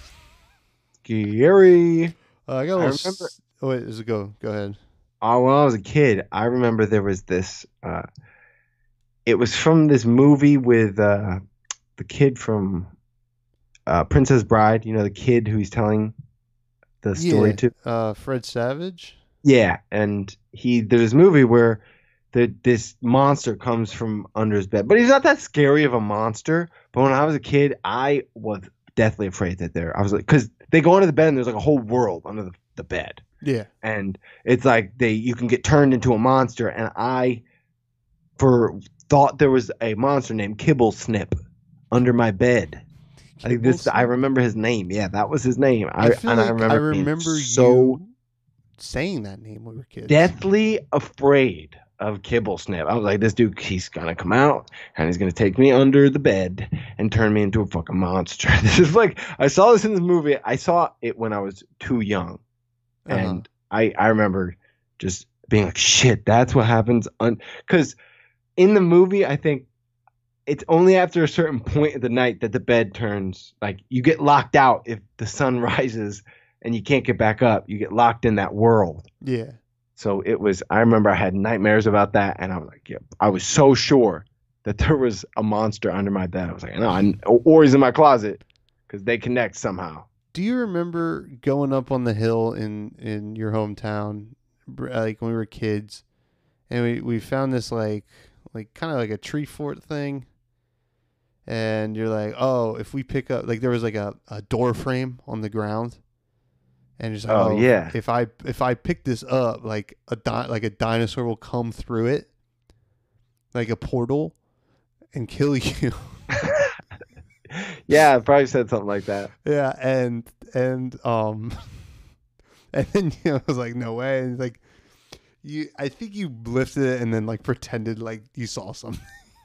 Scary. Uh, I got a I little remember- s- oh wait, is it go go ahead. Uh, when I was a kid, I remember there was this. Uh, it was from this movie with uh, the kid from uh, Princess Bride. You know, the kid who he's telling the story Yeah, to. uh Fred Savage. Yeah, and he there's this movie where the this monster comes from under his bed, but he's not that scary of a monster. But when I was a kid, I was deathly afraid that there. I was like, because they go under the bed and there's like a whole world under the, the bed. Yeah. And it's like they you can get turned into a monster, and I for thought there was a monster named Kibble Snip under my bed. Like this, I Kibblesnip? remember his name. Yeah, that was his name. I, I feel and like I remember, I being remember so you saying that name when we were kids. deathly afraid of Kibble Snip. I was like, this dude, he's gonna come out and he's gonna take me under the bed and turn me into a fucking monster. This is like I saw this in this movie. I saw it when I was too young. Uh-huh. And I, I remember just being like, shit, that's what happens. Because in the movie, I think it's only after a certain point of the night that the bed turns. Like, you get locked out if the sun rises and you can't get back up. You get locked in that world. Yeah. So it was, I remember I had nightmares about that. And I was like, yeah, I was so sure that there was a monster under my bed. I was like, no, I, or he's in my closet because they connect somehow. Do you remember going up on the hill in, in your hometown, br- like when we were kids, and we, we found this like like kind of like a tree fort thing, and you're like, oh, if we pick up like there was like a, a door frame on the ground, and you're just like, Oh, oh, yeah. if I if I pick this up, like a di- like a dinosaur will come through it, like a portal, and kill you. Yeah, I probably said something like that. Yeah, and and um, and then you know, I was like, no way. And like, you, I think you lifted it and then like pretended like you saw something.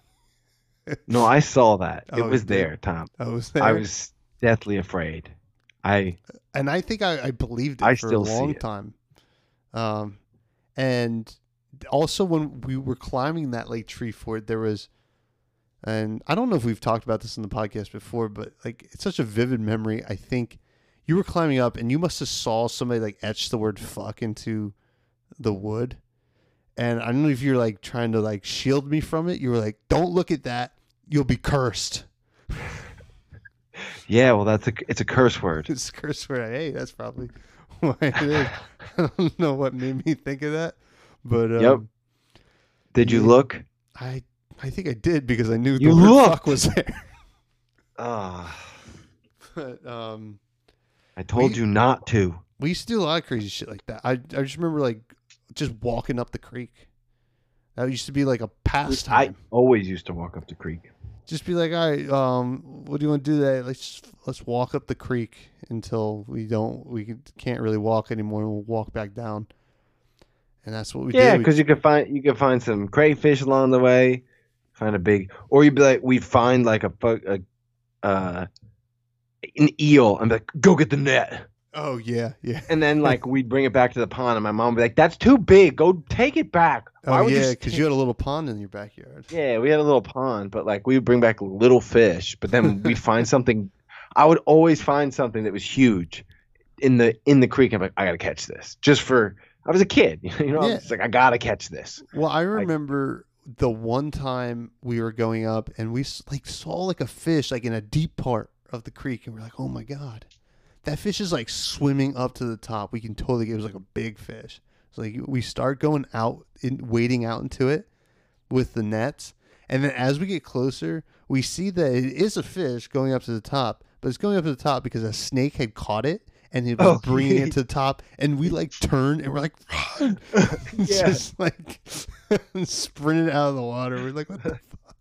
No, I saw that. It Oh, was you did? there, Tom. I was there, I was deathly afraid. I and I think I, I believed it I for still a see long it. time. Um, and also when we were climbing that like tree fort, there was, and I don't know if we've talked about this in the podcast before, but like it's such a vivid memory. I think you were climbing up and you must have saw somebody like etch the word fuck into the wood. And I don't know if you're like trying to like shield me from it. You were like, don't look at that. You'll be cursed. yeah, well, that's a it's a curse word. It's a curse word. Hey, that's probably why it is. I don't know what made me think of that. But um, Yep. Did you yeah. look? I I think I did because I knew the You word looked. fuck was there. Ah, But um, I told We- you not to. we used to do a lot of crazy shit like that. I I just remember like just walking up the creek. That used to be like a I pastime. always used to walk up the creek. just be like, all right, um, what do you want to do today? Let's just, let's walk up the creek until we don't we can't really walk anymore. And we'll walk back down, and that's what we Yeah, did. because you could find you could find some crayfish along the way, find a big, or you'd be like, we'd find like a fu- a uh, an eel, and be like, go get the net. Oh yeah, yeah. And then like we'd bring it back to the pond, and my mom would be like, "That's too big. Go take it back." Why Oh would you yeah, st- because you had a little pond in your backyard. Yeah, we had a little pond, but like we would bring back little fish, but then we'd find something. I would always find something that was huge in the in the creek. I'm like, I gotta catch this, just for. I was a kid, you know. Yeah. It's like I gotta catch this. Well, I remember the one time we were going up and we s- like saw like a fish like in a deep part of the creek, and we're like, oh my god. That fish is like swimming up to the top. We can totally get it was like a big fish. So like we start going out in wading out into it with the nets. And then as we get closer, we see that it is a fish going up to the top, but it's going up to the top because a snake had caught it and it was Oh. bringing it to the top. And we like turn and we're like, run! Yeah. Just like sprinting out of the water. We're like, what the fuck?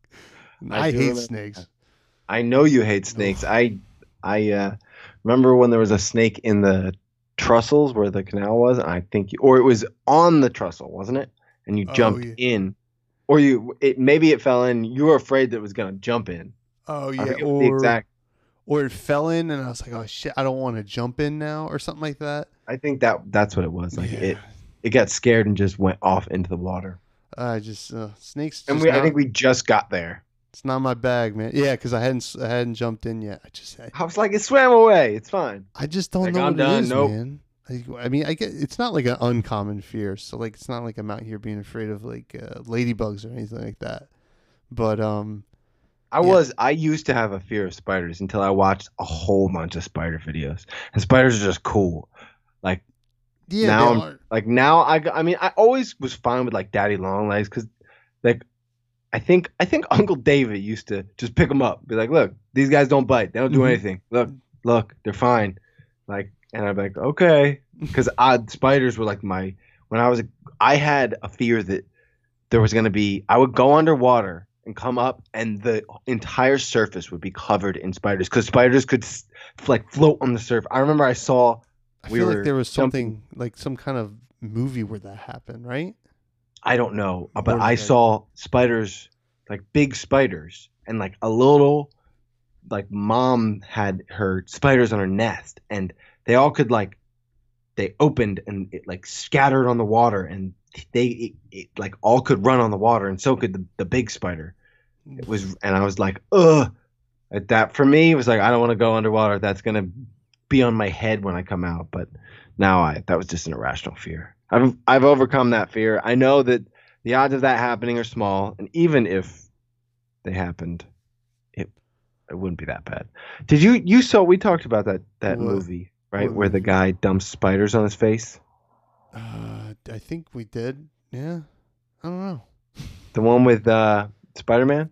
I I, do hate remember snakes. I know you hate snakes. I I uh, remember when there was a snake in the trussels where the canal was. And I think, you, or it was on the trestle, wasn't it? And you Oh, jumped yeah. in, or you it maybe it fell in. You were afraid that it was gonna jump in. Oh I yeah, forget or the exact. or it fell in, and I was like, oh shit, I don't want to jump in now, or something like that. I think that that's what it was. Like Yeah. it it got scared and just went off into the water. I just uh, snakes. And just we I not- think we just got there. it's not my bag, man. Yeah, because I hadn't I hadn't jumped in yet. I just I, I was like, it swam away. It's fine. I just don't Like, know I'm what done. it is, Nope. man. I, I mean, I get it's not like an uncommon fear. So like, it's not like I'm out here being afraid of like uh, ladybugs or anything like that. But um, I Yeah. was I used to have a fear of spiders until I watched a whole bunch of spider videos. And spiders are just cool. Like yeah, now they I'm are. like now I I mean I always was fine with like daddy long legs cuz like I think I think Uncle David used to just pick them up, be like, "Look, these guys don't bite. They don't do Mhm. anything. Look, look, they're fine." Like and I'd be like, "Okay." Cuz odd spiders were like my when I was a, I had a fear that there was going to be I would go underwater and come up and the entire surface would be covered in spiders cuz spiders could s- like float on the surface. I remember I saw I we feel were like there was jumping- something like some kind of movie where that happened, right? I don't know, uh, Or but I like- saw spiders, like big spiders, and like a little, like mom had her spiders on her nest, and they all could like, they opened and it like scattered on the water, and they it, it, like all could run on the water, and so could the, the big spider. It was, and I was like, ugh. At that for me, it was like I don't want to go underwater. That's gonna be on my head when I come out. But now I that was just an irrational fear. I've I've overcome that fear. I know that the odds of that happening are small, and even if they happened, it it wouldn't be that bad. Did you you saw we talked about that that What? movie right What where the movie? guy dumps spiders on his face? Uh, I think we did. Yeah, I don't know. The one with uh, Spider Man,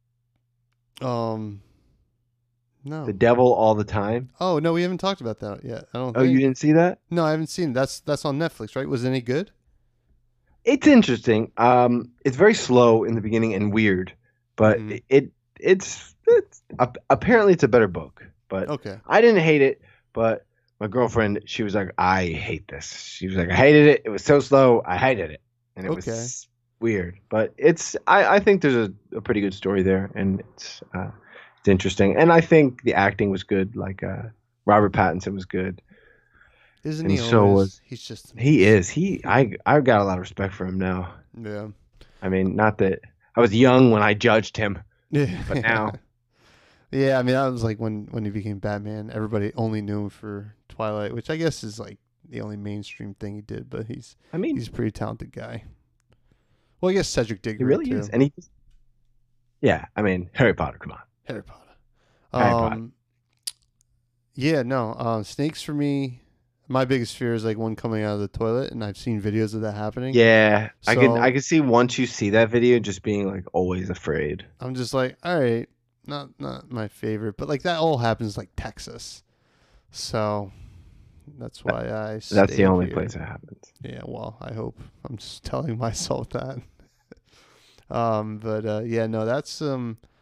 Um, no. the devil all the time. Oh no, we haven't talked about that yet. I don't. Oh, think. you didn't see that? No, I haven't seen it. That's that's on Netflix, right? Was it any good? It's interesting. Um, it's very slow in the beginning and weird, but Mhm. it, it it's it's ap- apparently it's a better book. But Okay. I didn't hate it, but my girlfriend, she was like, I hate this. She was like, I hated it. It was so slow. I hated it, and it Okay. was weird. But it's I, I think there's a, a pretty good story there, and it's uh, it's interesting. And I think the acting was good. Like uh, Robert Pattinson was good. Isn't And he so always? was- He's just. He is. He I I've got a lot of respect for him now. Yeah. I mean, not that I was young when I judged him. Yeah. But now- Yeah, I mean that was like when when he became Batman. Everybody only knew him for Twilight, which I guess is like the only mainstream thing he did. But he's I mean, he's a pretty talented guy. Well, I guess Cedric Diggory he really too. is, and he. Yeah, I mean, Harry Potter. Come on. Harry Potter. Harry um, Potter. Yeah, no. Uh, snakes for me. My biggest fear is like one coming out of the toilet, and I've seen videos of that happening. Yeah, I can So- I can see once you see that video, just being like always afraid. I'm just like, all right, not not my favorite, but like that all happens like Texas, so that's why I. That's stay the only here. place it happens. Yeah, well, I hope. I'm just telling myself that. um, but uh, yeah, no, that's um,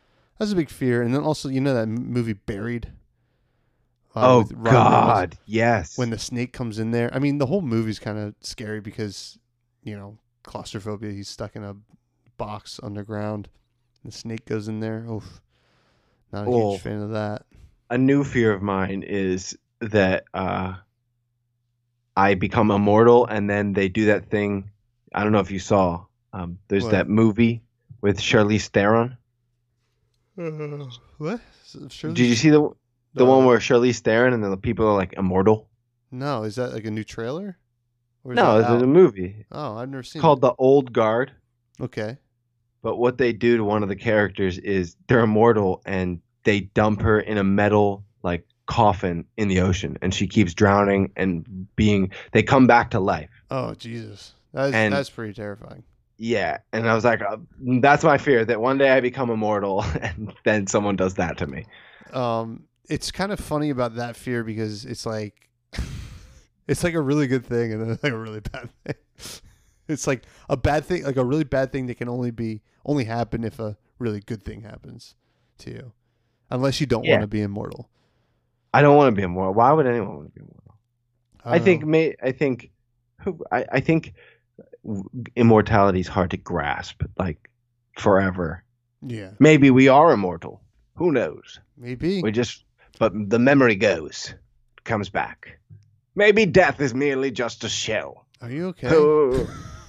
That's a big fear. And then also, you know that m- movie Buried? Uh, Oh with Ryan Reynolds? God, yes. When the snake comes in there. I mean, the whole movie's kind of scary because, you know, claustrophobia. He's stuck in a box underground. The snake goes in there. Oof. Not a Oh. huge fan of that. A new fear of mine is that uh, I become immortal, and then they do that thing. I don't know if you saw. Um, there's What? that movie with Charlize Theron. Uh, what? Surely Did you see the the Uh, one where Charlize Theron and then the people are like immortal? No, is that like a new trailer? Or is No, that it's out? a movie. Oh, I've never It's seen called The Old Guard. it. Okay. But what they do to one of the characters is they're immortal and they dump her in a metal like coffin in the ocean, and she keeps drowning and being. They come back to life. Oh, Jesus. That's, And- that's pretty terrifying. Yeah, and I was like, uh, that's my fear, that one day I become immortal and then someone does that to me. Um, it's kind of funny about that fear because it's like, it's like a really good thing and then like a really bad thing. It's like a bad thing, like a really bad thing that can only be, only happen if a really good thing happens to you. Unless you don't Yeah. want to be immortal. I don't want to be immortal. Why would anyone want to be immortal? I, don't think know. may I think I, I think immortality is hard to grasp, like forever. Yeah, Maybe we are immortal. Who knows? maybe. We just, but the memory goes, comes back. Maybe death is merely just a shell. Are you okay? Oh.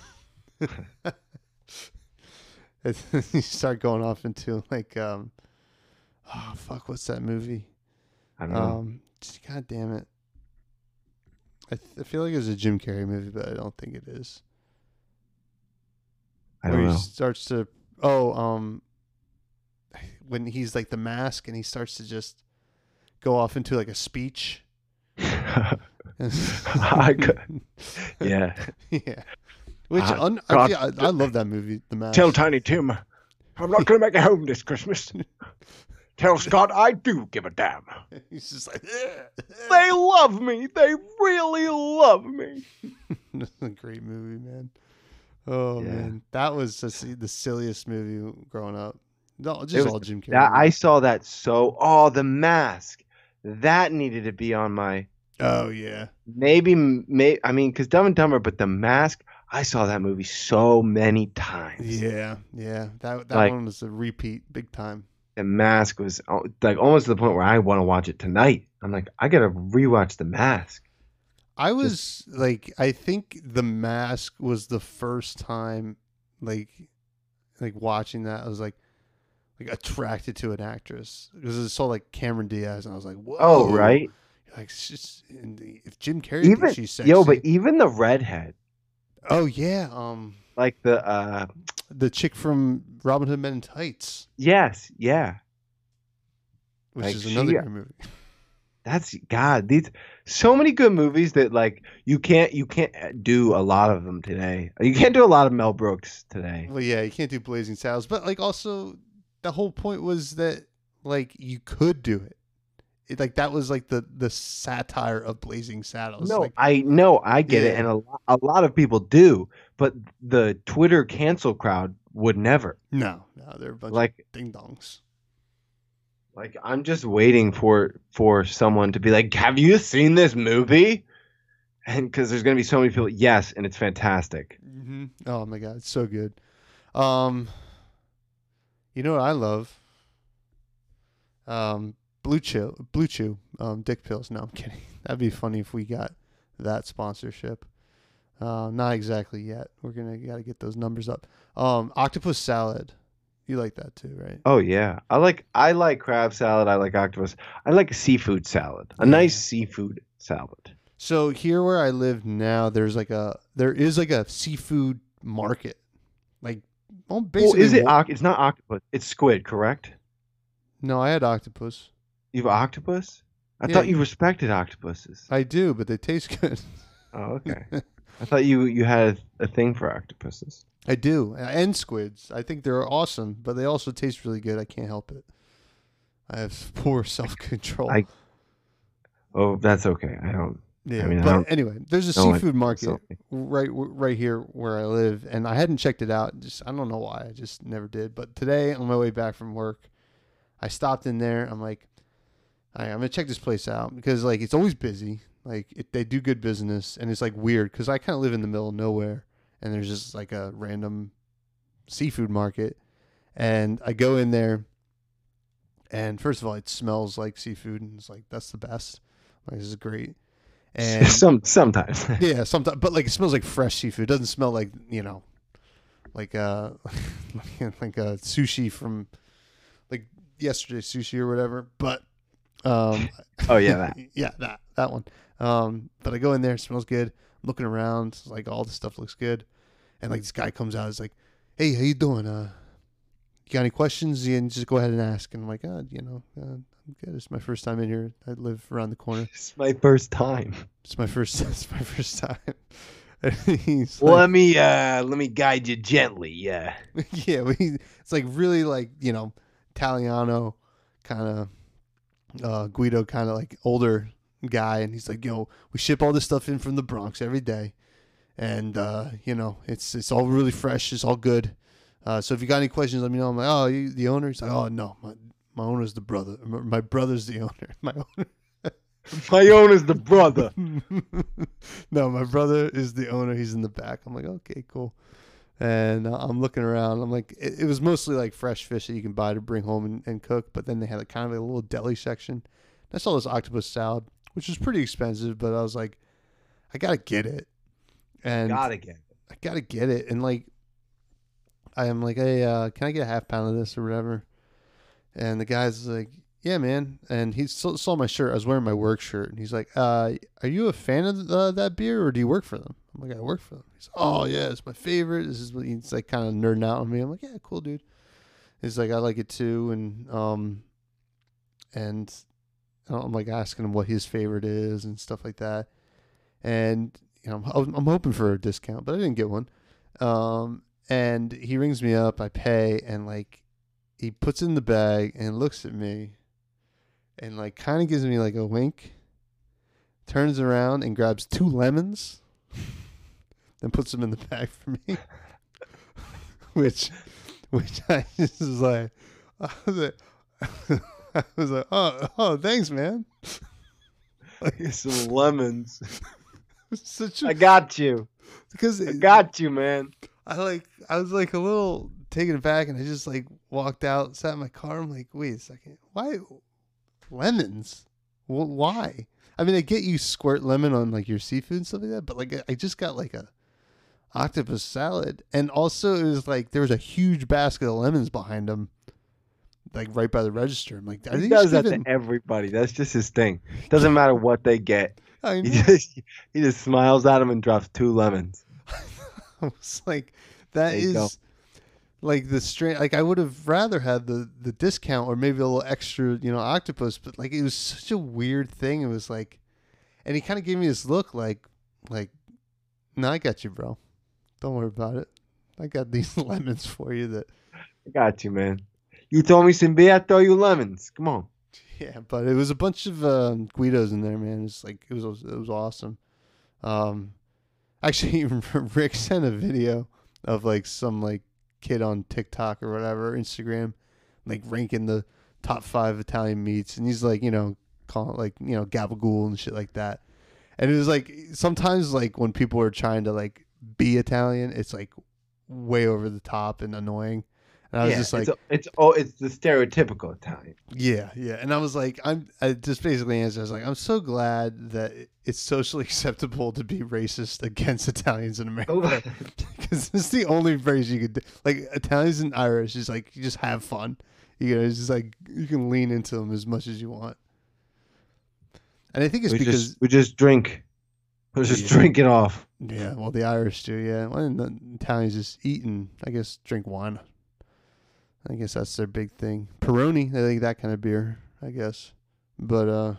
you start going off into like, um, oh fuck, what's that movie? I don't know. Um, just- God damn it. I, th- I feel like it's a Jim Carrey movie, but I don't think it is. I Where don't he know. starts to, oh, um, when he's like the mask and he starts to just go off into like a speech. I could- yeah. yeah. Which Ah, un- I, God. yeah, I, I love that movie, The Mask. Tell Tiny Tim, I'm not going to make it home this Christmas. Tell Scott I do give a damn. He's just like, They love me. They really love me. That's a great movie, man. Oh Yeah. man, that was just the silliest movie growing up. No, just It was- all Jim Carrey. That, I movies. saw that so. Oh, The Mask. That needed to be on my. Oh yeah. Maybe, may, I mean, because Dumb and Dumber, but The Mask, I saw that movie so many times. Yeah, yeah. That that Like- one was a repeat, big time. The Mask was uh, like almost to the point where I want to watch it tonight. I'm like, I gotta rewatch The Mask. I was like, I think The Mask was the first time, like, like watching that. I was like, like attracted to an actress because I saw like Cameron Diaz, and I was like, whoa. Oh, right. Like, it's just and the, if Jim Carrey Even thinks she's sexy. yo, but even the redhead, oh yeah, um, like the uh, the chick from Robin Hood Men in Tights, yes, yeah. which Like, is she- another good movie. That's God. These so many good movies that like you can't you can't do a lot of them today. You can't do a lot of Mel Brooks today. Well, yeah, you can't do Blazing Saddles, but like also the whole point was that like you could do it. It like that was like the the satire of Blazing Saddles. No, like, I know, I get it, Yeah. and a, lo- a lot of people do, but the Twitter cancel crowd would never. no, no, they're a bunch Like, of ding dongs. like I'm just waiting for for someone to be like, "Have you seen this movie?" And because there's gonna be so many people, yes, and it's fantastic. Mm-hmm. Oh my god, it's so good. Um, you know what I love? Um, Blue Chew, Blue Chew, um, dick pills. No, I'm kidding. That'd be funny if we got that sponsorship. Uh, not exactly yet. We're gonna gotta get those numbers up. Um, octopus salad. You like that too, right? Oh yeah, I like I like crab salad. I like octopus. I like seafood salad. A Yeah. nice seafood salad. So here where I live now, there's like a there is like a seafood market. Like, well, Well, basically, is it? wa- oc- It's not octopus. It's squid, correct? No, I had octopus. You have octopus? I Yeah. thought you respected octopuses. I do, but they taste good. Oh, okay. I thought you you had a thing for octopuses. I do, and squids. I think they're awesome, but they also taste really good. I can't help it. I have poor self control. I- Oh, that's okay. I don't. Yeah, I mean, I but don't- anyway, there's a don't like seafood market so- right right here where I live, and I hadn't checked it out. Just I don't know why, I just never did. But today, on my way back from work, I stopped in there. I'm like, all right, I'm gonna check this place out because like it's always busy. Like it, they do good business, and it's like weird because I kind of live in the middle of nowhere, and there's just like a random seafood market, and I go in there, and first of all, it smells like seafood, and it's like that's the best. Like this is great. And Some sometimes. yeah, sometimes, but like it smells like fresh seafood. It doesn't smell like you know, like uh, like, like a sushi from like yesterday's sushi or whatever. But um, Oh yeah, that. yeah, that that one. Um, but I go in there, it smells good. I'm looking around, like all the stuff looks good, and like this guy comes out, he's like, "Hey, how you doing? Uh, you got any questions? You can just go ahead and ask." And I'm like, "Oh, you know, uh, I'm good. It's my first time in here. I live around the corner. It's my first time. It's my first. It's my first time." And he's Well, like, let me uh let me guide you gently. Yeah. yeah, we, it's like really like you know, Italiano kind of uh, Guido kind of like older guy, and he's like, "Yo, we ship all this stuff in from the Bronx every day, and uh, you know, it's it's all really fresh. It's all good. Uh, so if you got any questions, let me know." I'm like, "Oh, you the owner?" He's like, "Oh no, my my owner's the brother. My my brother's the owner. My owner." My owner's the brother. No, my brother is the owner. He's in the back. I'm like, okay, cool. And uh, I'm looking around. I'm like, it, it was mostly like fresh fish that you can buy to bring home and, and cook. But then they had like kind of a little deli section. I saw this octopus salad, which was pretty expensive, but I was like, I gotta get it. And Gotta get it. I gotta get it. And like, I am like, hey, uh, can I get a half pound of this or whatever? And the guy's like, yeah, man. And he saw, saw my shirt. I was wearing my work shirt. And he's like, uh, are you a fan of uh, that beer or do you work for them? I'm like, I work for them. He's like, oh, yeah, it's my favorite. This is what he's like kind of nerding out on me. I'm like, yeah, cool, dude. He's like, I like it too. And, um, and I'm like asking him what his favorite is and stuff like that. And, you know, I'm, I'm hoping for a discount, but I didn't get one. Um, and he rings me up. I pay and like, he puts it in the bag and looks at me. And like kind of gives me like a wink, turns around and grabs two lemons, then puts them in the bag for me. which, which I just was like, I was like, I was like, oh, oh, thanks, man. Like, some lemons. Such a, I got you. because I got you, man. I like I was like a little taken aback, and I just like walked out, sat in my car. I'm like, wait a second, why? Lemons? Well, why? I mean, I get you squirt lemon on like your seafood and stuff like that, but like I just got like a octopus salad, and also it was like there was a huge basket of lemons behind him, like right by the register. I'm like, are He these does that even... to everybody. That's just his thing. Doesn't matter what they get. I He know. just he just smiles at him and drops two lemons. I was like, that There you go. is like the strange. Like I would have rather had the the discount or maybe a little extra, you know, octopus. But like it was such a weird thing. It was like, and he kind of gave me this look, like, like, no, I got you, bro. Don't worry about it. I got these lemons for you. That I got you, man. You told me some beer, I throw you lemons. Come on. yeah, but it was a bunch of um, Guidos in there, man. It's like it was it was awesome. Um, actually, Rick sent a video of like some like kid on TikTok or whatever, Instagram, like ranking the top five Italian meats, and he's like, you know, calling it like, you know, gabagool and shit like that. And it was like sometimes like when people are trying to like be Italian, it's like way over the top and annoying. And I was Yeah, just like, it's, it's oh, it's the stereotypical Italian. yeah, yeah. And I was like, I'm I just basically answered, I was like, I'm so glad that it's socially acceptable to be racist against Italians in America. Because it's the only phrase you could do. Like Italians and Irish is like, you just have fun. You know, it's just like, you can lean into them as much as you want. And I think it's we because, just we just drink. We're just Yeah. drinking off. yeah, well, the Irish do, yeah. Well, and the Italians just eat and, I guess, drink wine. I guess that's their big thing. Peroni, they like that kind of beer, I guess. But, uh,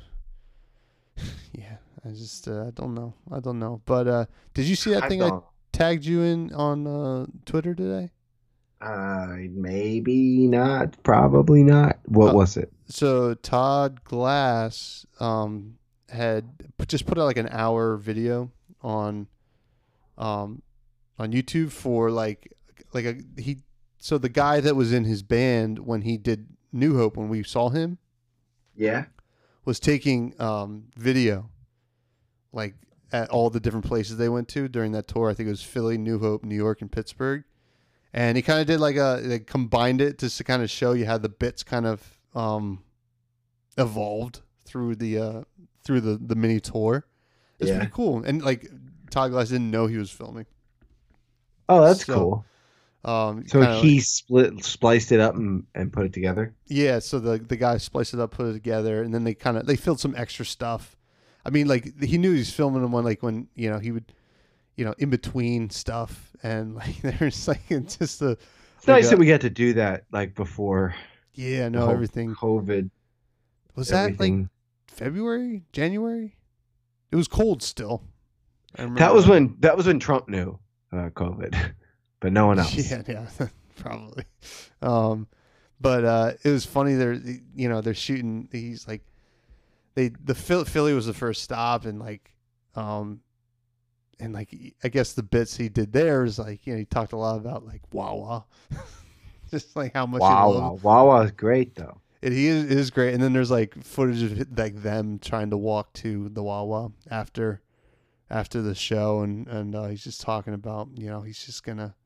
yeah, I just, uh, I don't know. I don't know. But, uh, did you see that I thing I don't. tagged you in on uh, Twitter today? Uh, maybe not. Probably not. What Uh, was it? So Todd Glass um, had put, just put out like an hour video on um, on YouTube for like like a he so the guy that was in his band when he did New Hope when we saw him Yeah. was taking um, video, like at all the different places they went to during that tour. I think it was Philly, New Hope, New York, and Pittsburgh. And he kind of did like a, they combined it just to kind of show you how the bits kind of um, evolved through the uh, through the, the mini tour. It's Yeah. pretty cool. And like Todd Glass didn't know he was filming. Oh, that's So, cool. Um, So kinda he like- split, spliced it up and, and put it together. yeah. So the the guy spliced it up, put it together, and then they kind of they filled some extra stuff. I mean, like he knew he was filming them when like when you know he would, you know, in between stuff, and like there's like it's just the. It's nice that we got to do that like before Yeah, the no, whole everything. COVID. Was that like everything. February, January? It was cold still. I remember That was when that was when Trump knew uh, COVID, but no one else. Yeah, yeah, probably. Um, but uh, it was funny. They're you know they're shooting. He's like, they the Phil- Philly was the first stop, and like, um, and like I guess the bits he did there is like you know he talked a lot about like Wawa, just like how much he Wow, loved wow, wow is great though. it. He is, it is great. And then there's like footage of like them trying to walk to the Wawa after after the show, and and uh, he's just talking about you know he's just gonna.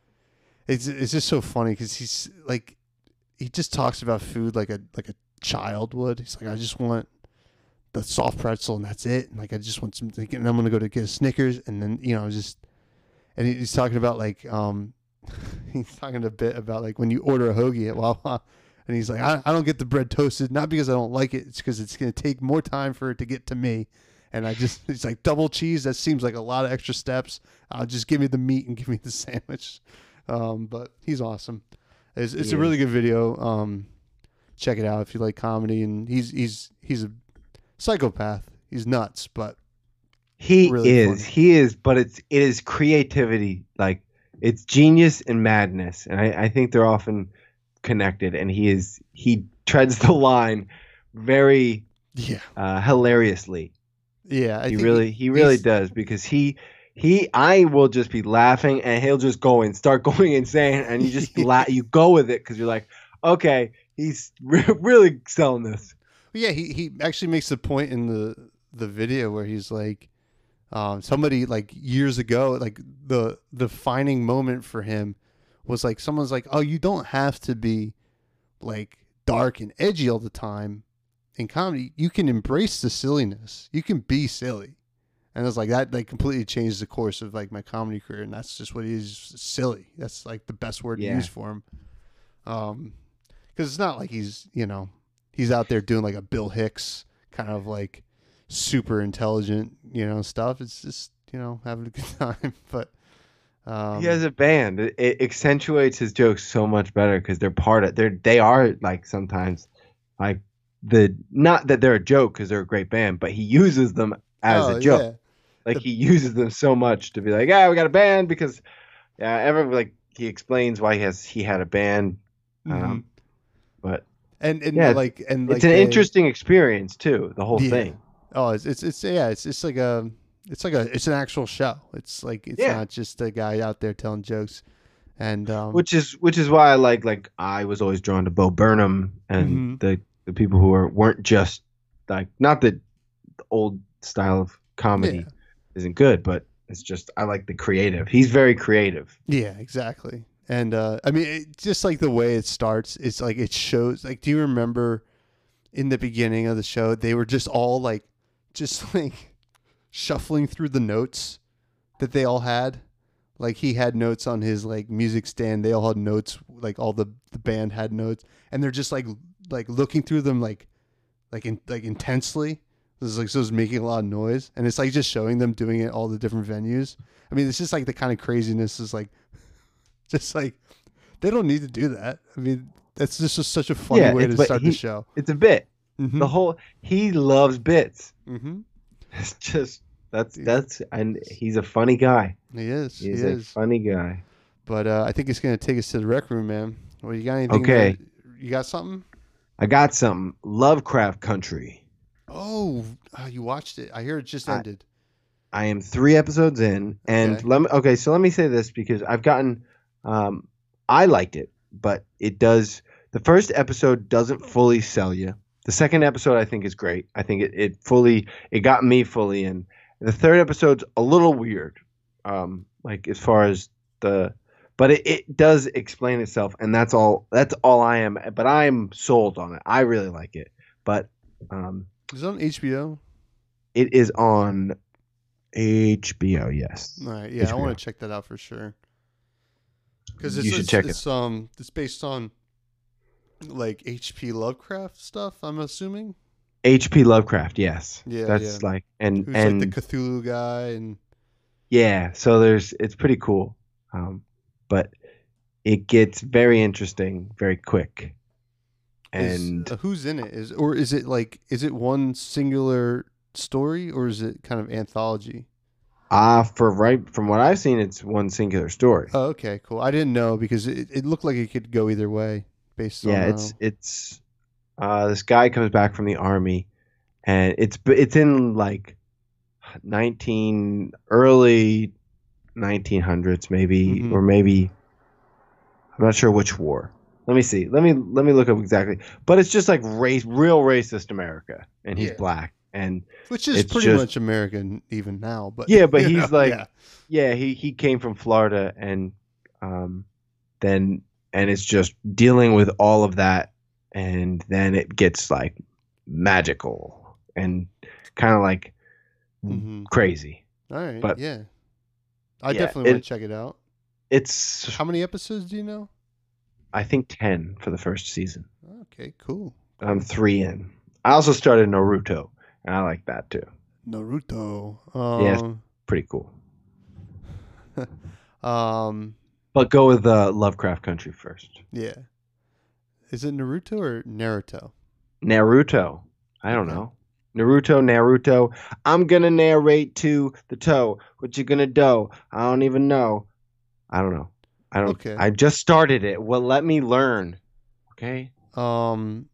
It's it's just so funny because he's like, he just talks about food like a like a child would. He's like, I just want the soft pretzel and that's it. And like I just want something, and I'm gonna go to get a Snickers, and then you know just, and he's talking about like um, he's talking a bit about like when you order a hoagie at Wawa, and he's like, I I don't get the bread toasted not because I don't like it, it's because it's gonna take more time for it to get to me. And I just, it's like double cheese. That seems like a lot of extra steps. Uh, just give me the meat and give me the sandwich. Um, but he's awesome. It's, it's a He really good video. Um, check it out if you like comedy. And he's he's he's a psychopath. He's nuts, but He really is, funny. he is, but it's it is creativity. Like it's genius and madness, and I, I think they're often connected. And he is he treads the line very yeah, uh, hilariously. yeah. I he think really he really he's- does because he he I will just be laughing and he'll just go and start going insane and you just la- you go with it because you're like, okay, he's re- really selling this. Yeah, he, he actually makes the point in the the video where he's like, um, somebody like years ago, like the the defining moment for him was like someone's like, oh, you don't have to be like dark and edgy all the time in comedy. You can embrace the silliness. You can be silly. And it's like that like completely changed the course of like my comedy career, and that's just what he is, silly. That's like the best word Yeah. to use for him. Um, because it's not like he's you know he's out there doing like a Bill Hicks kind of like super intelligent you know stuff. It's just you know having a good time. But um, He has a band. It, it accentuates his jokes so much better because they're part of they're they are like sometimes like the not that they're a joke because they're a great band, but he uses them as oh, a joke. yeah. Like The- he uses them so much to be like, yeah, we got a band because yeah, ever like he explains why he has he had a band. Mhm. Um, but and and yeah, like and like it's an they- interesting experience too. The whole Yeah. thing. Oh, it's it's, it's yeah, it's it's like a it's like a it's an actual show. It's like it's Yeah. not just a guy out there telling jokes. And um, Which is which is why I like like I was always drawn to Bo Burnham and Mhm. the the people who are weren't just like not that the old style of comedy Yeah. isn't good, but it's just I like the creative. He's very creative. yeah, exactly. And uh, I mean, it, just like the way it starts, it's like it shows. Like, do you remember in the beginning of the show, they were just all like, just like shuffling through the notes that they all had. Like he had notes on his like music stand. They all had notes. Like all the, the band had notes, and they're just like like looking through them like like in, like intensely. This is like so it's making a lot of noise, and it's like just showing them doing it at all the different venues. I mean, it's just like the kind of craziness is like, just like they don't need to do that. I mean, that's just, just such a funny Yeah, way it's- to but start he- the show. It's a bit. Mm-hmm. The whole he loves bits. mm-hmm. It's just that's Yeah. that's and he's a funny guy. He is. He's he a is. funny guy. But uh, I think it's gonna take us to the rec room, man. Well, you got anything? Okay. that- you got something? I got something. Lovecraft Country. Oh, uh, you watched it. I hear it just I- ended. I am three episodes in, and Okay. let me. Okay, so let me say this because I've gotten, um, I liked it, but it does the first episode doesn't fully sell you. The second episode I think is great. I think it, it fully it got me fully in. The third episode's a little weird, um, like as far as the, but it, it does explain itself, and that's all. That's all I am. But I'm sold on it. I really like it. But um, Is it on H B O? it is on H B O. Yes. All right, yeah, H B O. I want to check that out for sure. Because it's, You should it's, check it. it's, um, it's based on like H P Lovecraft stuff, I'm assuming. H P Lovecraft. Yes. Yeah, That's yeah. like and Who's and like the Cthulhu guy and yeah. So there's it's pretty cool, um, but it gets very interesting very quick. And is, uh, who's in it? Is or is it like is it one singular story or is it kind of anthology? ah, for right from what I've seen, it's one singular story. Oh, okay, cool. I didn't know because it, it looked like it could go either way based on Yeah, how- it's it's uh, this guy comes back from the army, and it's it's in like nineteen early nineteen hundreds maybe, Mhm. or maybe I'm not sure which war. Let me see. Let me let me look up exactly. But it's just like race, real racist America, and he's Yeah. black, and which is it's pretty just- much American even now. But Yeah, but you he's know, like- yeah. yeah, he he came from Florida, and um, then and it's just dealing with all of that, and then it gets like magical and kind of like Mhm. crazy. All right, but- yeah, I yeah, definitely want it- to check it out. It's How many episodes do you know? I think ten for the first season. Okay, cool. I'm three in. I also started Naruto, and I like that too. Naruto. Yes. Um, Pretty cool. um, But go with uh, Lovecraft Country first. yeah. Is it Naruto or Naruto? Naruto. I don't Okay. know. Naruto, Naruto. I'm gonna narrate to the toe. What you gonna do? I don't even know. I don't know. I don't. Okay. I just started it. Well, let me learn. Okay. Um.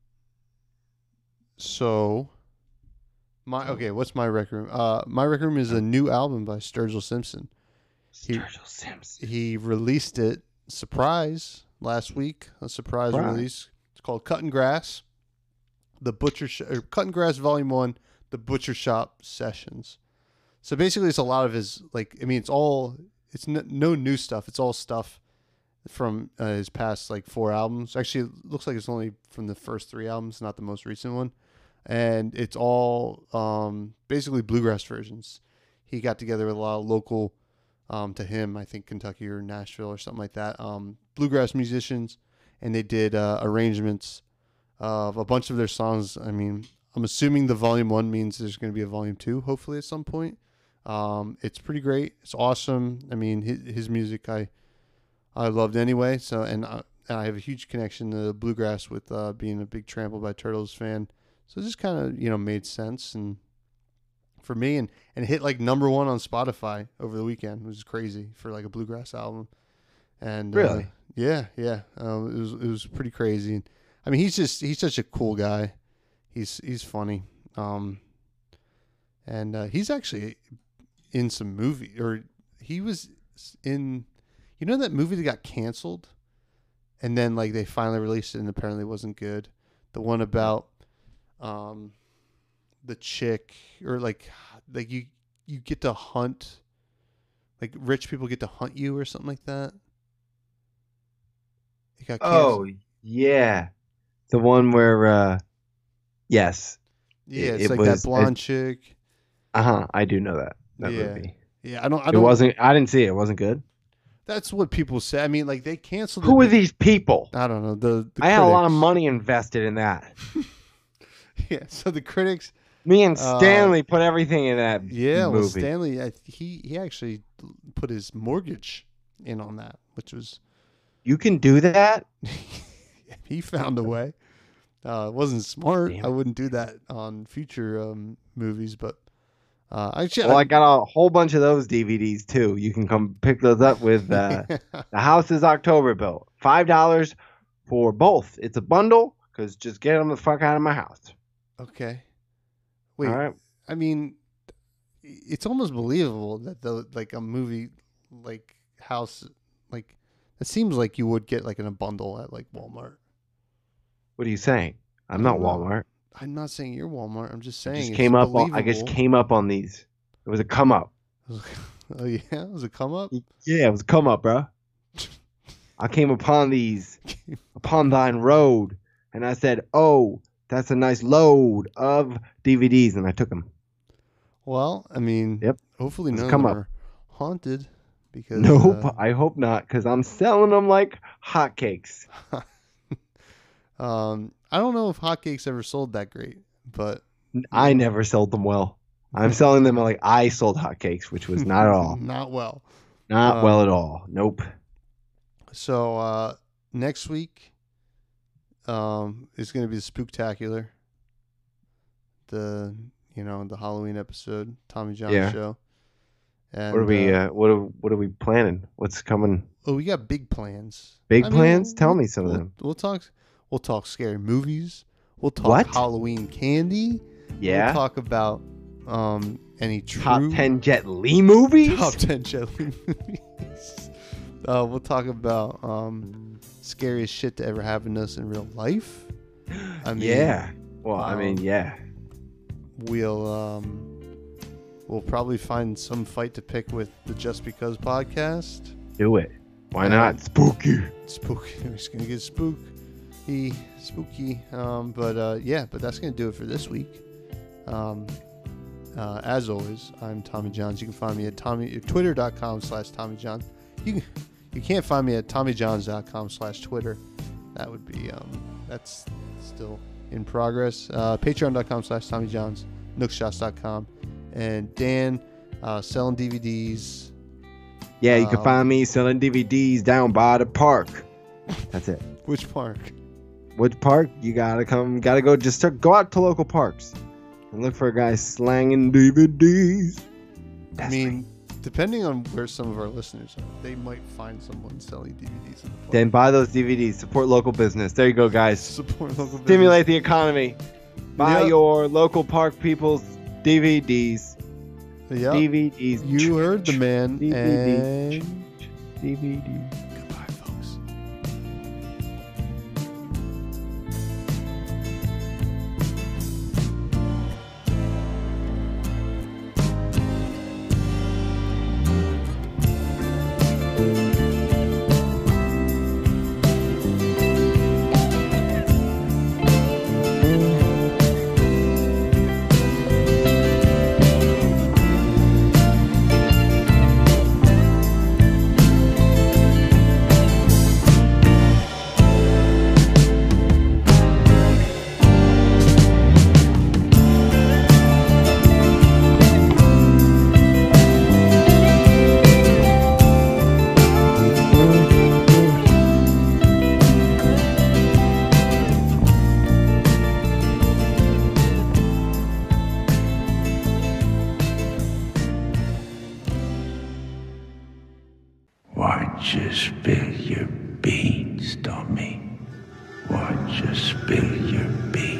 So, my okay. What's my rec room? Uh, my rec room is a new album by Sturgill Simpson. He- Sturgill Simpson. He released it surprise last week. A surprise Surprise. release. It's called Cutting Grass. The Butcher Sh- or Cutting Grass Volume One. The Butcher Shop Sessions. So basically, it's a lot of his like. I mean, it's all. It's n- no new stuff. It's all stuff from uh, his past like four albums. Actually, it looks like it's only from the first three albums, not the most recent one. And it's all um, basically bluegrass versions. He got together with a lot of local, um, to him, I think Kentucky or Nashville or something like that, um, bluegrass musicians, and they did uh, arrangements of a bunch of their songs. I mean, I'm assuming the volume one means there's going to be a volume two, hopefully at some point. Um, it's pretty great. It's awesome. I mean, his, his music I I loved anyway. So and I, and I have a huge connection to bluegrass with uh, being a big Trampled by Turtles fan. So it just kind of you know made sense and for me and and hit like number one on Spotify over the weekend, which is crazy for like a bluegrass album. And Really? uh, yeah, yeah, um, it was it was pretty crazy. And, I mean, he's just he's such a cool guy. He's he's funny. Um, and uh, he's actually in some movie, or he was in, you know, that movie that got canceled, and then like they finally released it, and apparently it wasn't good. The one about, um, the chick, or like, like you you get to hunt, like rich people get to hunt you, or something like that. It got canceled. Oh yeah, the one where uh, yes, Yeah, It- it's it like was- that blonde chick. uh huh. I do know that that Yeah. movie. Yeah, I don't. I It don't. wasn't. I didn't see it. It wasn't good. That's what people say. I mean, like they canceled. Who it are these people? I don't know. The, the I had a lot of critics. money invested in that. Yeah. So the critics. Me and Uh, Stanley put everything in that Yeah. Well, movie. Stanley, I, he he actually put his mortgage in on that, which was You can do that? he found a way. Uh, it wasn't smart. Damn I it. wouldn't do that on future um, movies, but uh, actually, Well, I got a whole bunch of those D V Ds too. You can come pick those up with uh, The House is October Built. Five dollars for both. It's a bundle because just get them the fuck out of my house. okay. Wait, All right. I mean, it's almost believable that the like a movie like House like it seems like you would get like in a bundle at like Walmart. What are you saying? I'm not I don't know. Walmart. I'm not saying you're Walmart. I'm just I saying just it's came up. On, I just believable. came up on these. It was a come up. Oh yeah, it was a come up. Yeah, it was a come up, bro. I came upon these upon thine road, and I said, "Oh, that's a nice load of D V Ds," and I took them. Well, I mean, Yep. hopefully It's none of come them up. are haunted because Nope, uh, I hope not, because I'm selling them like hotcakes. um, I don't know if hotcakes ever sold that great, but I never sold them well. I'm selling them like I sold hotcakes, which was not at all. not well. Not Um, well at all. Nope. So uh, next week, um, is going to be the Spooktacular. The you know the Halloween episode, Tommy John Yeah. show. And, What are we? Uh, Uh, what are What are we planning? What's coming? oh, we got big plans. Big I mean, plans? we'll- Tell we'll- me some of we'll- them. We'll talk. We'll talk scary movies. We'll talk What? Halloween candy. Yeah. We'll talk about um any true Top ten Jet Li movies. top ten jelly movies. Uh, we'll talk about um scariest shit to ever happen to us in real life. I mean, yeah. Well, I mean, um, yeah. we'll um we'll probably find some fight to pick with the Just Because podcast. Do it. Why um, not? Spooky. Spooky. We're just gonna get spooky, spooky. Um, but uh, yeah, but that's gonna do it for this week. Um, uh, as always, I'm Tommy Johns. You can find me at Tommy Twitter.com slash Tommy Johns. You can, you can't find me at TommyJohns.com slash Twitter. That would be um that's still in progress. Uh, Patreon.com slash Tommy Johns. Nookshots dot com. And Dan uh, selling D V Ds. Yeah, you can Um, find me selling D V Ds down by the park. That's it. Which park? Which park? You gotta come. Gotta go. Just start, go out to local parks and look for a guy slanging D V Ds. I That's mean, depending on where some of our listeners are, they might find someone selling D V Ds in the park. Then buy those D V Ds. Support local business. There you go, guys. Support local business. Stimulate the economy. Buy Yep. your local park people's D V Ds. Yep. D V Ds. You heard the man. D V D. And D V D. goodbye, folks. Watch you spill your beans, Tommy. Watch you spill your beans.